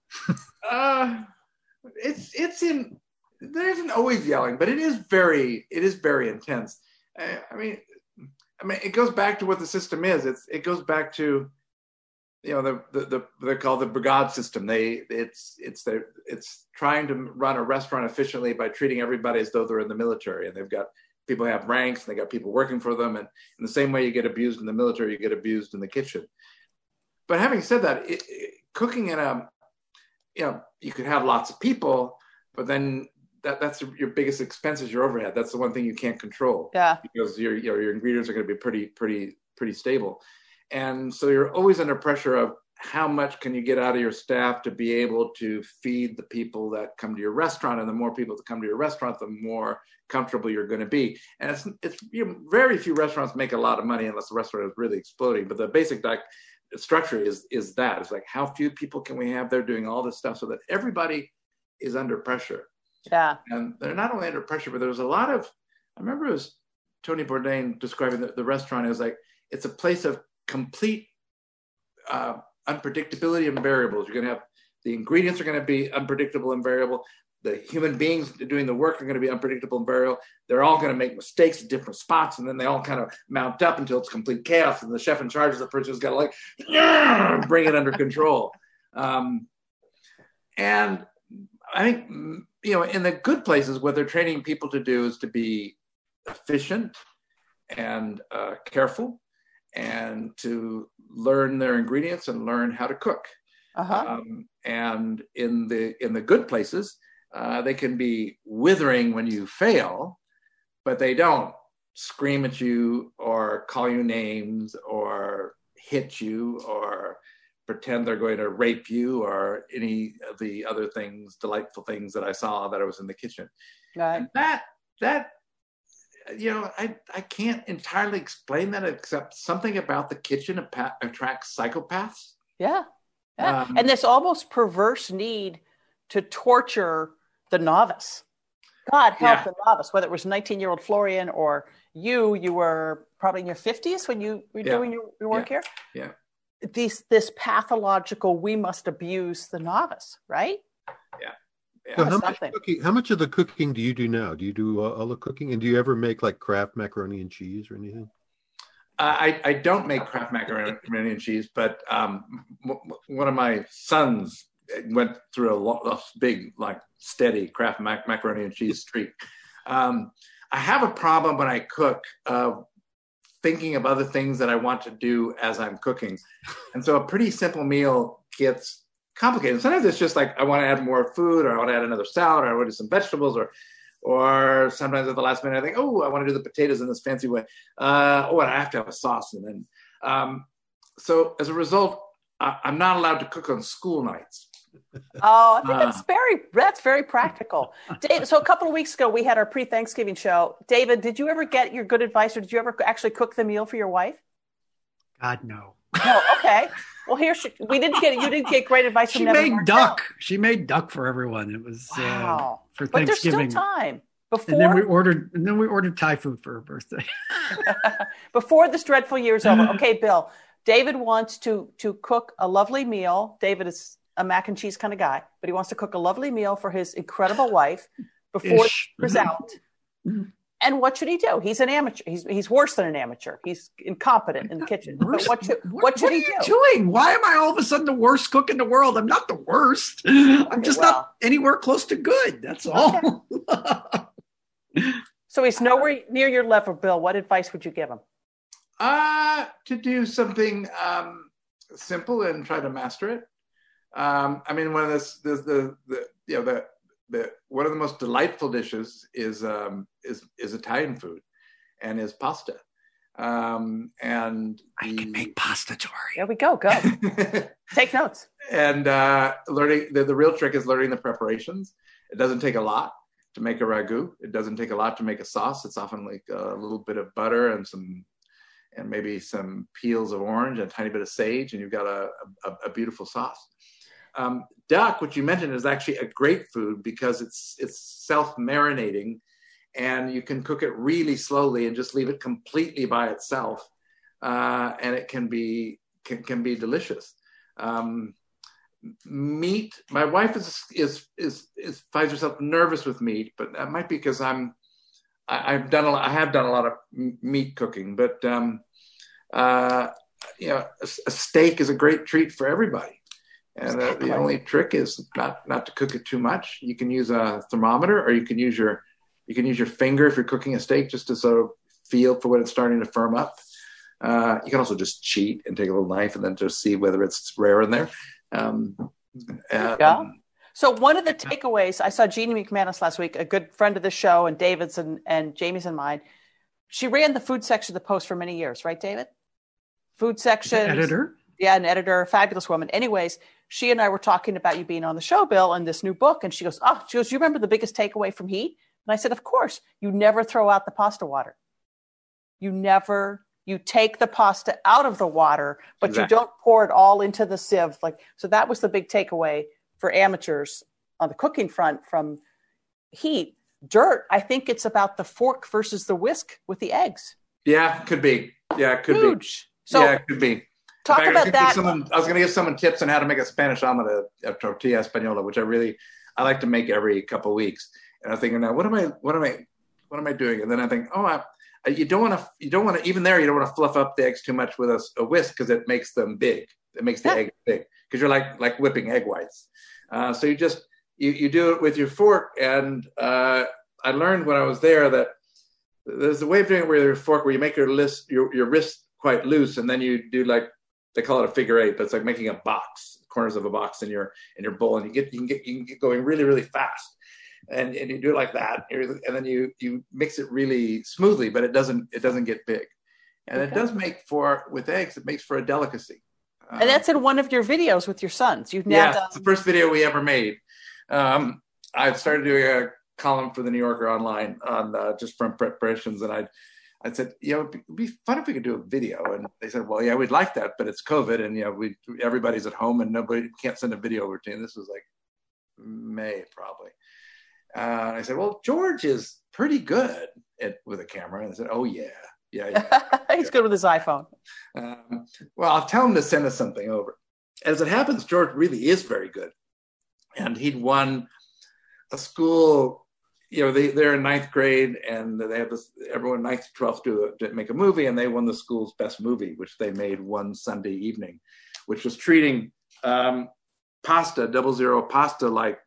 There isn't always yelling, but it is very intense. I mean, it goes back to what the system is. It goes back to, they're called the brigade system. It's trying to run a restaurant efficiently by treating everybody as though they're in the military, and they've got people have ranks, and they got people working for them. And in the same way you get abused in the military, you get abused in the kitchen. But having said that, cooking in you could have lots of people, but then that's your biggest expense is your overhead. That's the one thing you can't control. Yeah. Because your ingredients are going to be pretty stable. And so you're always under pressure of how much can you get out of your staff to be able to feed the people that come to your restaurant. And the more people that come to your restaurant, the more comfortable you're going to be. And it's very few restaurants make a lot of money unless the restaurant is really exploding. But the basic structure is that. It's like, how few people can we have there doing all this stuff so that everybody is under pressure. Yeah. And they're not only under pressure, but there's a lot of, I remember it was Tony Bourdain describing the restaurant as like, it's a place of complete unpredictability and variables. You're going to have, the ingredients are going to be unpredictable and variable. The human beings doing the work are going to be unpredictable and variable. They're all going to make mistakes at different spots, and then they all kind of mount up until it's complete chaos. And the chef in charge is the person who's got to bring it under control. And I think, in the good places, what they're training people to do is to be efficient and careful, and to learn their ingredients and learn how to cook. Uh-huh. And in the good places, they can be withering when you fail, but they don't scream at you or call you names or hit you or pretend they're going to rape you or any of the other delightful things that I saw that I was in the kitchen. Right. And that I can't entirely explain that, except something about the kitchen attracts psychopaths. Yeah. And this almost perverse need to torture the novice. God help the novice, whether it was 19-year-old Florian or you were probably in your 50s when you were doing your work here. Yeah. This pathological, we must abuse the novice, right? Yeah. So how much of the cooking do you do now? Do you do all the cooking? And do you ever make like Kraft macaroni and cheese or anything? I don't make Kraft macaroni and cheese, but one of my sons went through a big, steady Kraft macaroni and cheese streak. I have a problem when I cook thinking of other things that I want to do as I'm cooking. And so a pretty simple meal gets complicated. Sometimes it's just like, I want to add more food, or I want to add another salad, or I want to do some vegetables, or sometimes at the last minute I think, I want to do the potatoes in this fancy way. And I have to have a sauce. And then, so as a result, I'm not allowed to cook on school nights. Oh, I think that's very practical. David, so a couple of weeks ago, we had our pre-Thanksgiving show. David, did you ever get your good advice, or did you ever actually cook the meal for your wife? God, no. No, okay. Well, you didn't get great advice from Nevin Martell. Duck. She made duck for everyone. It was for Thanksgiving. But there's still time. And then we ordered Thai food for her birthday. Before this dreadful year is over. Okay, Bill. David wants to cook a lovely meal. David is a mac and cheese kind of guy, but he wants to cook a lovely meal for his incredidible wife before he's out. And what should he do? He's an amateur. He's worse than an amateur. He's incompetent in the kitchen. But what should he do? Doing? Why am I all of a sudden the worst cook in the world? I'm not the worst. I'm just not anywhere close to good. That's all. Okay. So he's nowhere near your level, Bill. What advice would you give him? To do something simple and try to master it. I mean, one of one of the most delightful dishes is Italian food, and is pasta. And I can make pasta, Tori. There we go. Go. Take notes. And learning the real trick is learning the preparations. It doesn't take a lot to make a ragu. It doesn't take a lot to make a sauce. It's often like a little bit of butter and maybe some peels of orange and a tiny bit of sage, and you've got a beautiful sauce. Duck, which you mentioned, is actually a great food because it's self-marinating, and you can cook it really slowly and just leave it completely by itself, and it can be delicious. Meat. My wife finds herself nervous with meat, but that might be because I have done a lot of meat cooking, but a steak is a great treat for everybody. And the only trick is not to cook it too much. You can use a thermometer, or you can use your finger if you're cooking a steak, just to sort of feel for when it's starting to firm up. You can also just cheat and take a little knife and then just see whether it's rare in there. So one of the takeaways, I saw Jeannie McManus last week, a good friend of the show, and David's and Jamie's and mine. She ran the food section of the Post for many years, right, David? Food section. Editor? Yeah, an editor, fabulous woman. Anyways, she and I were talking about you being on the show, Bill, and this new book. And she goes, you remember the biggest takeaway from Heat? And I said, of course, you never throw out the pasta water. You take the pasta out of the water, but You don't pour it all into the sieve. So that was the big takeaway for amateurs on the cooking front from Heat. Dirt, I think it's about the fork versus the whisk with the eggs. Yeah, could be. Yeah, it could Huge. be. So, yeah, it could be. Talk about that. I was going to give someone tips on how to make a Spanish omelet, a tortilla española, which I like to make every couple of weeks. And I'm thinking, now what am I doing? And then I think, you don't want to even there. You don't want to fluff up the eggs too much with a whisk, because it makes them big. It makes the egg big, because you're like whipping egg whites. So you do it with your fork. And I learned when I was there that there's a way of doing it with your fork where you make your wrist quite loose, and then you do they call it a figure eight, but it's like making a box, corners of a box in your bowl, and you can get going really, really fast. And you do it like that, and then you mix it really smoothly, but it doesn't get big. And it does with eggs, it makes for a delicacy. And that's in one of your videos with your sons. You've now done. It's the first video we ever made. I've started doing a column for the New Yorker online on just from preparations, and I said, it'd be fun if we could do a video. And they said, well, yeah, we'd like that, but it's COVID, and everybody's at home, and nobody can't send a video over to you. And this was like May probably. I said, well, George is pretty good with a camera. And I said, oh yeah. He's good with his iPhone. Well, I'll tell him to send us something over. As it happens, George really is very good, and he'd won a school. They're in ninth grade, and they have everyone 9th to 12th to make a movie, and they won the school's best movie, which they made one Sunday evening, which was treating pasta, 00 pasta, like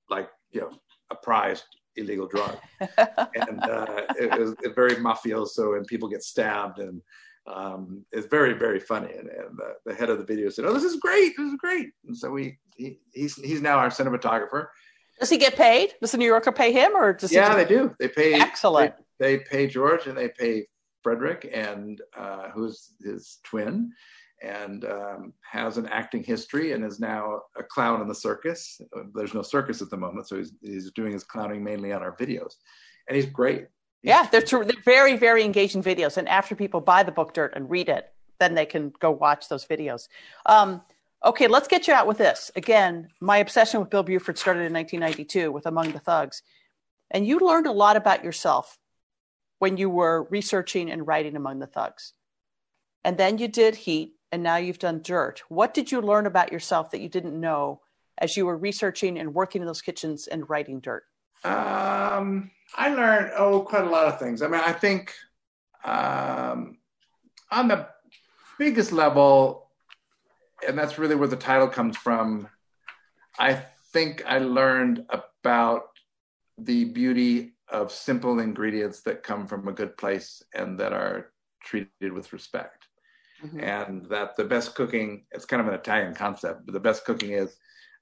a prized illegal drug. And it was very mafioso, and people get stabbed, and it's very, very funny. And the head of the video said, oh, this is great. And so he's now our cinematographer. Does he get paid? Does the New Yorker pay him, or does they do. They pay. Excellent. They pay George, and they pay Frederick, and who's his twin, and has an acting history, and is now a clown in the circus. There's no circus at the moment, so he's doing his clowning mainly on our videos, and he's great. They're very, very engaging videos. And after people buy the book Dirt and read it, then they can go watch those videos. Okay, let's get you out with this. Again, my obsession with Bill Buford started in 1992 with Among the Thugs. And you learned a lot about yourself when you were researching and writing Among the Thugs. And then you did Heat, and now you've done Dirt. What did you learn about yourself that you didn't know as you were researching and working in those kitchens and writing dirt? I learned, quite a lot of things. I mean, I think on the biggest level, and that's really where the title comes from, I think I learned about the beauty of simple ingredients that come from a good place and that are treated with respect. Mm-hmm. And that the best cooking, it's kind of an Italian concept, but the best cooking is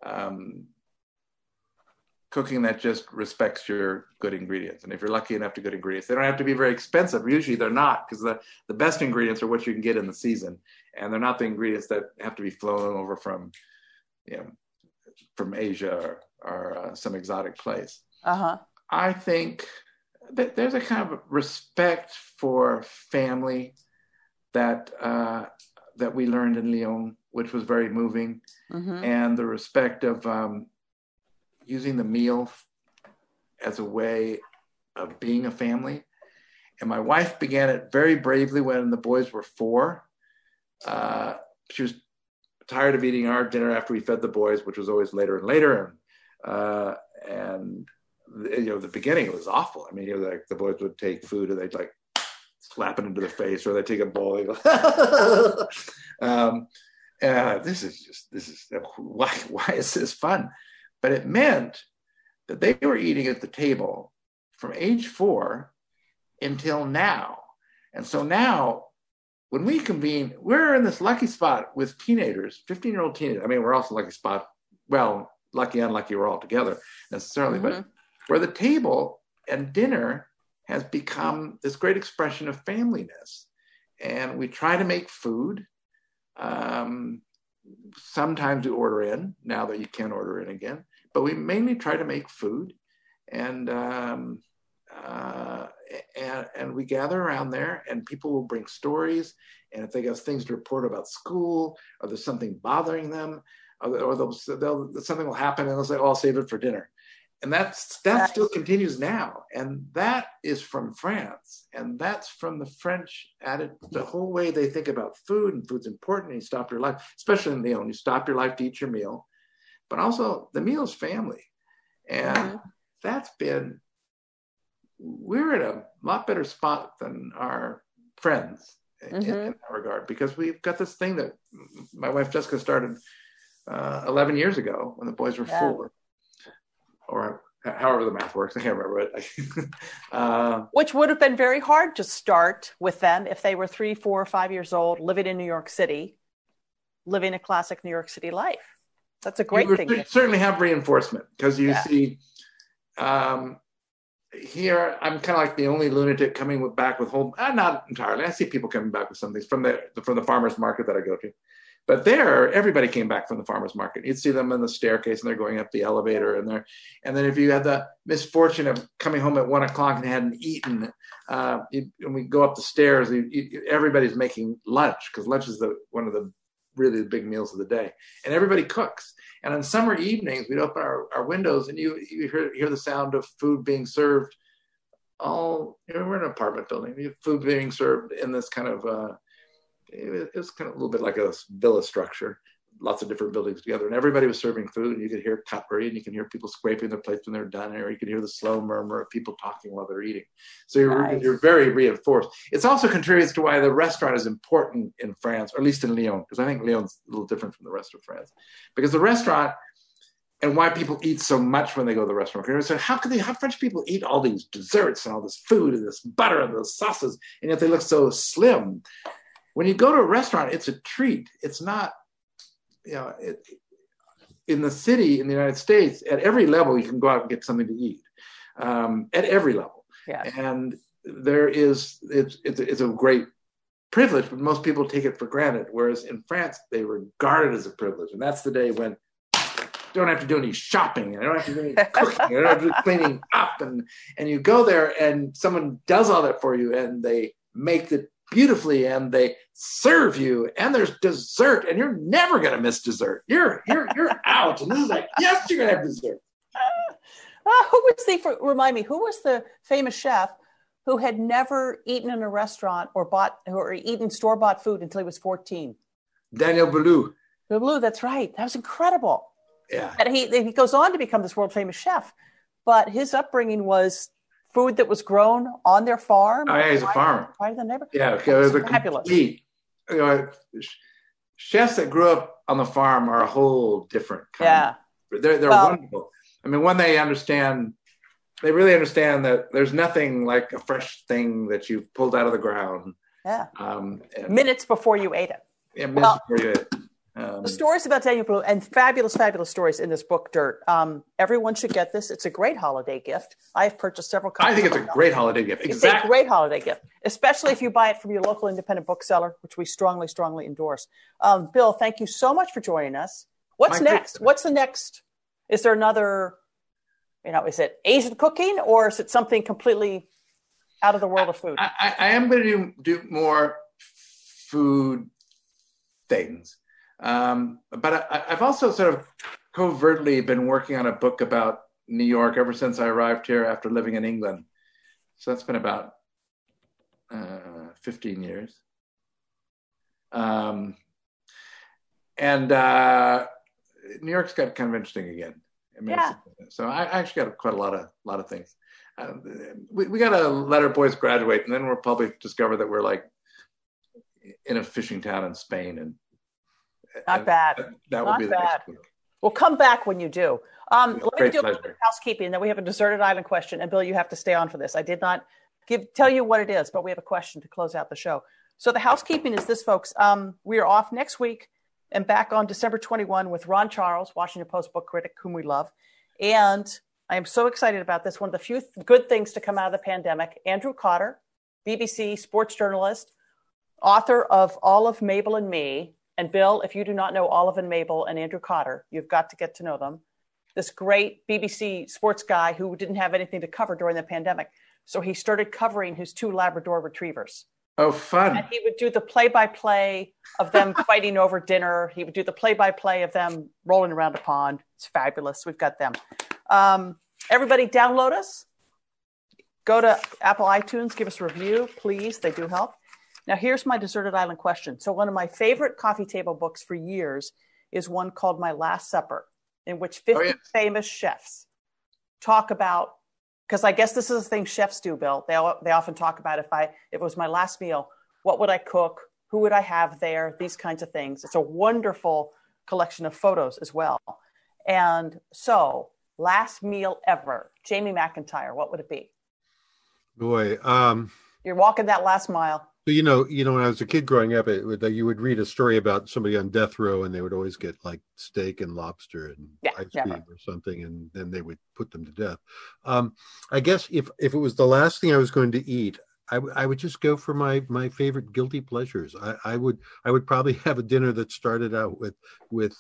cooking that just respects your good ingredients. And if you're lucky enough to good ingredients, they don't have to be very expensive. Usually they're not, because the best ingredients are what you can get in the season. And they're not the ingredients that have to be flown over from Asia or some exotic place. Uh-huh. I think that there's a kind of respect for family that we learned in Lyon, which was very moving. Mm-hmm. And the respect of using the meal as a way of being a family. And my wife began it very bravely when the boys were 4. She was tired of eating our dinner after we fed the boys, which was always later and later. And the beginning, it was awful. I mean, like the boys would take food and they'd like slap it into their face, or they'd take a bowl and go, why is this fun? But it meant that they were eating at the table from age 4 until now. And so now, when we convene, we're in this lucky spot with teenagers, 15-year-old teenagers. I mean, we're also in a lucky spot. Well, lucky, unlucky, we're all together necessarily. Mm-hmm. But where the table and dinner has become this great expression of familyness. And we try to make food. Sometimes we order in, now that you can order in again, but we mainly try to make food, and we gather around there, and people will bring stories, and if they have things to report about school, or there's something bothering them, or something will happen, and they'll say, I'll save it for dinner. And that still continues now. And that is from France. And that's from the French the whole way they think about food, and food's important. And you stop your life, especially in Lyon, you stop your life to eat your meal. But also the meal is family. And we're in a lot better spot than our friends in that regard, because we've got this thing that my wife Jessica started 11 years ago when the boys were 4. Or however the math works, I can't remember it. Which would have been very hard to start with them if they were 3, 4, 5 years old, living in New York City, living a classic New York City life. That's a great thing. You certainly have reinforcement, because you see, here I'm kind of like the only lunatic coming back with home. Not entirely. I see people coming back with some things from the farmers market that I go to. But there, everybody came back from the farmer's market. You'd see them in the staircase, and they're going up the elevator, and then if you had the misfortune of coming home at 1 o'clock and hadn't eaten, and we go up the stairs, everybody's making lunch, because lunch is one of the really big meals of the day, and everybody cooks. And on summer evenings, we'd open our windows, and you hear the sound of food being served. We're in an apartment building. Food being served in this kind of. It was kind of a little bit like a villa structure, lots of different buildings together, and everybody was serving food, and you could hear cutlery, and you can hear people scraping their plates when they're done, or you can hear the slow murmur of people talking while they're eating. So you're very reinforced. It's also contributes to why the restaurant is important in France, or at least in Lyon, because I think Lyon's a little different from the rest of France, because the restaurant, and why people eat so much when they go to the restaurant. So how French people eat all these desserts and all this food and this butter and those sauces, and yet they look so slim? When you go to a restaurant, it's a treat. It's not, in the city, in the United States, at every level, you can go out and get something to eat. At every level. Yes. And it's a great privilege, but most people take it for granted. Whereas in France, they regard it as a privilege. And that's the day when you don't have to do any shopping, and I don't have to do any cooking, I don't have to do cleaning up. And you go there, and someone does all that for you, and they make it beautifully, and they serve you, and there's dessert, and you're never going to miss dessert. You're out, and this is like, yes, you're going to have dessert. Remind me, who was the famous chef who had never eaten in a restaurant or eaten store-bought food until he was 14? Daniel Boulud. Boulud, that's right. That was incredible. Yeah. And he goes on to become this world famous chef, but his upbringing was food that was grown on their farm. Oh, yeah, he's a farmer. Right in the neighborhood. Yeah, it was a fabulous. complete. Chefs that grew up on the farm are a whole different kind. Yeah, they're wonderful. I mean, when they really understand that there's nothing like a fresh thing that you've pulled out of the ground. Yeah. Minutes before you ate it. Yeah, minutes before you ate it. The stories about Daniel Boone and fabulous stories in this book, Dirt. Everyone should get this. It's a great holiday gift. I've purchased several copies. I think it's a great holiday gift. Exactly. It's a great holiday gift, especially if you buy it from your local independent bookseller, which we strongly, strongly endorse. Bill, thank you so much for joining us. What's next? What's the next? Is there another, is it Asian cooking or is it something completely out of the world of food? I am going to do more food things. But I've also sort of covertly been working on a book about New York ever since I arrived here after living in England. So that's been about 15 years. And New York's got kind of interesting again. I mean, yeah. So I actually got quite a lot of things. We got to let our boys graduate, and then we'll probably discover that we're like in a fishing town in Spain, and not bad. That would be the next week. We'll come back when you do. Let me do a little bit of housekeeping, and then we have a deserted island question. And Bill, you have to stay on for this. I did not tell you what it is, but we have a question to close out the show. So the housekeeping is this, folks. We are off next week and back on December 21 with Ron Charles, Washington Post book critic, whom we love. And I am so excited about this. One of the few good things to come out of the pandemic, Andrew Cotter, BBC sports journalist, author of Olive, Mabel, and Me. And Bill, if you do not know Olive and Mabel and Andrew Cotter, you've got to get to know them. This great BBC sports guy who didn't have anything to cover during the pandemic. So he started covering his 2 Labrador retrievers. Oh, fun. And he would do the play-by-play of them fighting over dinner. He would do the play-by-play of them rolling around a pond. It's fabulous. We've got them. Everybody download us. Go to Apple iTunes. Give us a review, please. They do help. Now, here's my deserted island question. So one of my favorite coffee table books for years is one called My Last Supper, in which 50 famous chefs talk about, because I guess this is a thing chefs do, Bill. They often talk about if it was my last meal, what would I cook? Who would I have there? These kinds of things. It's a wonderful collection of photos as well. And so, last meal ever, Jamie McIntyre, what would it be? Boy, you're walking that last mile. So, when I was a kid growing up, you would read a story about somebody on death row, and they would always get like steak and lobster and ice cream or something, and then they would put them to death. I guess if it was the last thing I was going to eat, I would just go for my favorite guilty pleasures. I would probably have a dinner that started out with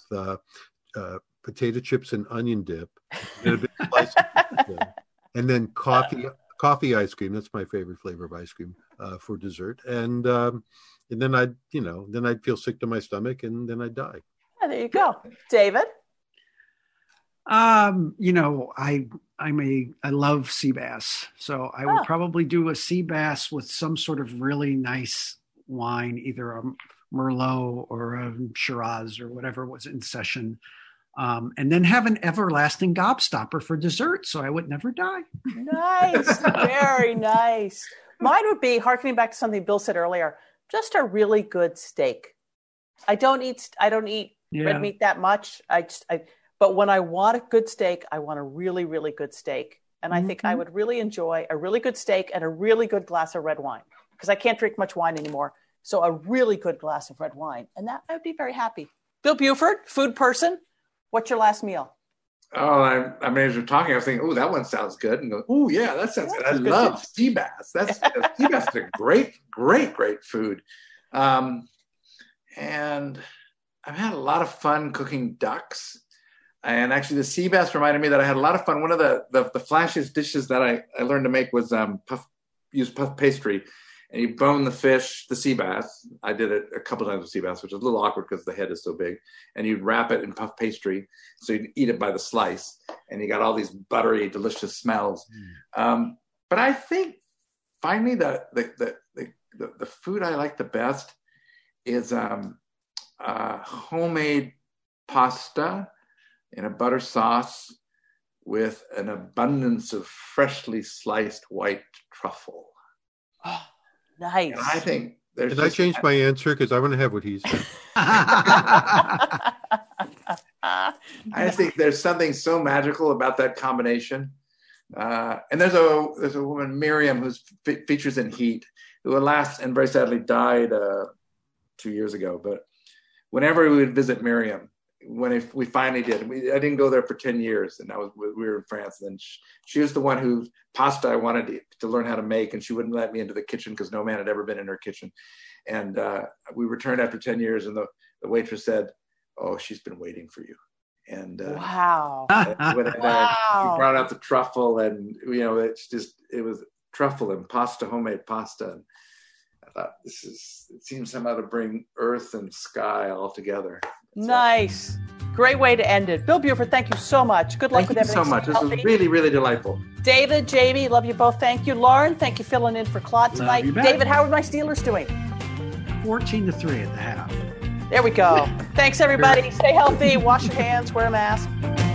potato chips and onion dip, and a big slice of pizza, and then coffee ice cream. That's my favorite flavor of ice cream for dessert. And then I'd feel sick to my stomach, and then I'd die. Yeah, there you go, David. I love sea bass, so I would probably do a sea bass with some sort of really nice wine, either a Merlot or a Shiraz or whatever was in session. And then have an everlasting gobstopper for dessert, so I would never die. Nice, very nice. Mine would be, harkening back to something Bill said earlier, just a really good steak. I don't eat red meat that much. But when I want a good steak, I want a really, really good steak. And I think I would really enjoy a really good steak and a really good glass of red wine, because I can't drink much wine anymore. So a really good glass of red wine, and that I would be very happy. Bill Buford, food person. What's your last meal? Oh, I mean, as you're talking, I was thinking, oh, that one sounds good. And go, oh, yeah, that sounds good. I love sea bass. Sea bass is a great, great, great food. And I've had a lot of fun cooking ducks. And actually, the sea bass reminded me that I had a lot of fun. One of the flashiest dishes that I learned to make was use puff pastry. And you bone the fish, the sea bass. I did it a couple times with sea bass, which is a little awkward because the head is so big. And you'd wrap it in puff pastry, so you'd eat it by the slice. And you got all these buttery, delicious smells. But I think finally the food I like the best is homemade pasta in a butter sauce with an abundance of freshly sliced white truffle. Oh, nice. And I think there's. Did I change my answer because I want to have what he said? I think there's something so magical about that combination. And there's a woman, Miriam, who features in Heat, who alas and very sadly died 2 years ago. But whenever we would visit Miriam, if we finally did, I didn't go there for 10 years, and we were in France. And then she was the one whose pasta I wanted to learn how to make, and she wouldn't let me into the kitchen because no man had ever been in her kitchen. And we returned after 10 years, and the waitress said, "Oh, she's been waiting for you." And wow. And when she brought out the truffle, and it was truffle and pasta, homemade pasta. And I thought, it seems somehow to bring earth and sky all together. Nice. Great way to end it. Bill Buford, thank you so much. Good luck with everything. Thank you so much. This was really, really delightful. David, Jamie, love you both. Thank you. Lauren, thank you for filling in for Claude tonight. David, how are my Steelers doing? 14-3 at the half. There we go. Thanks, everybody. Stay healthy. Wash your hands. Wear a mask.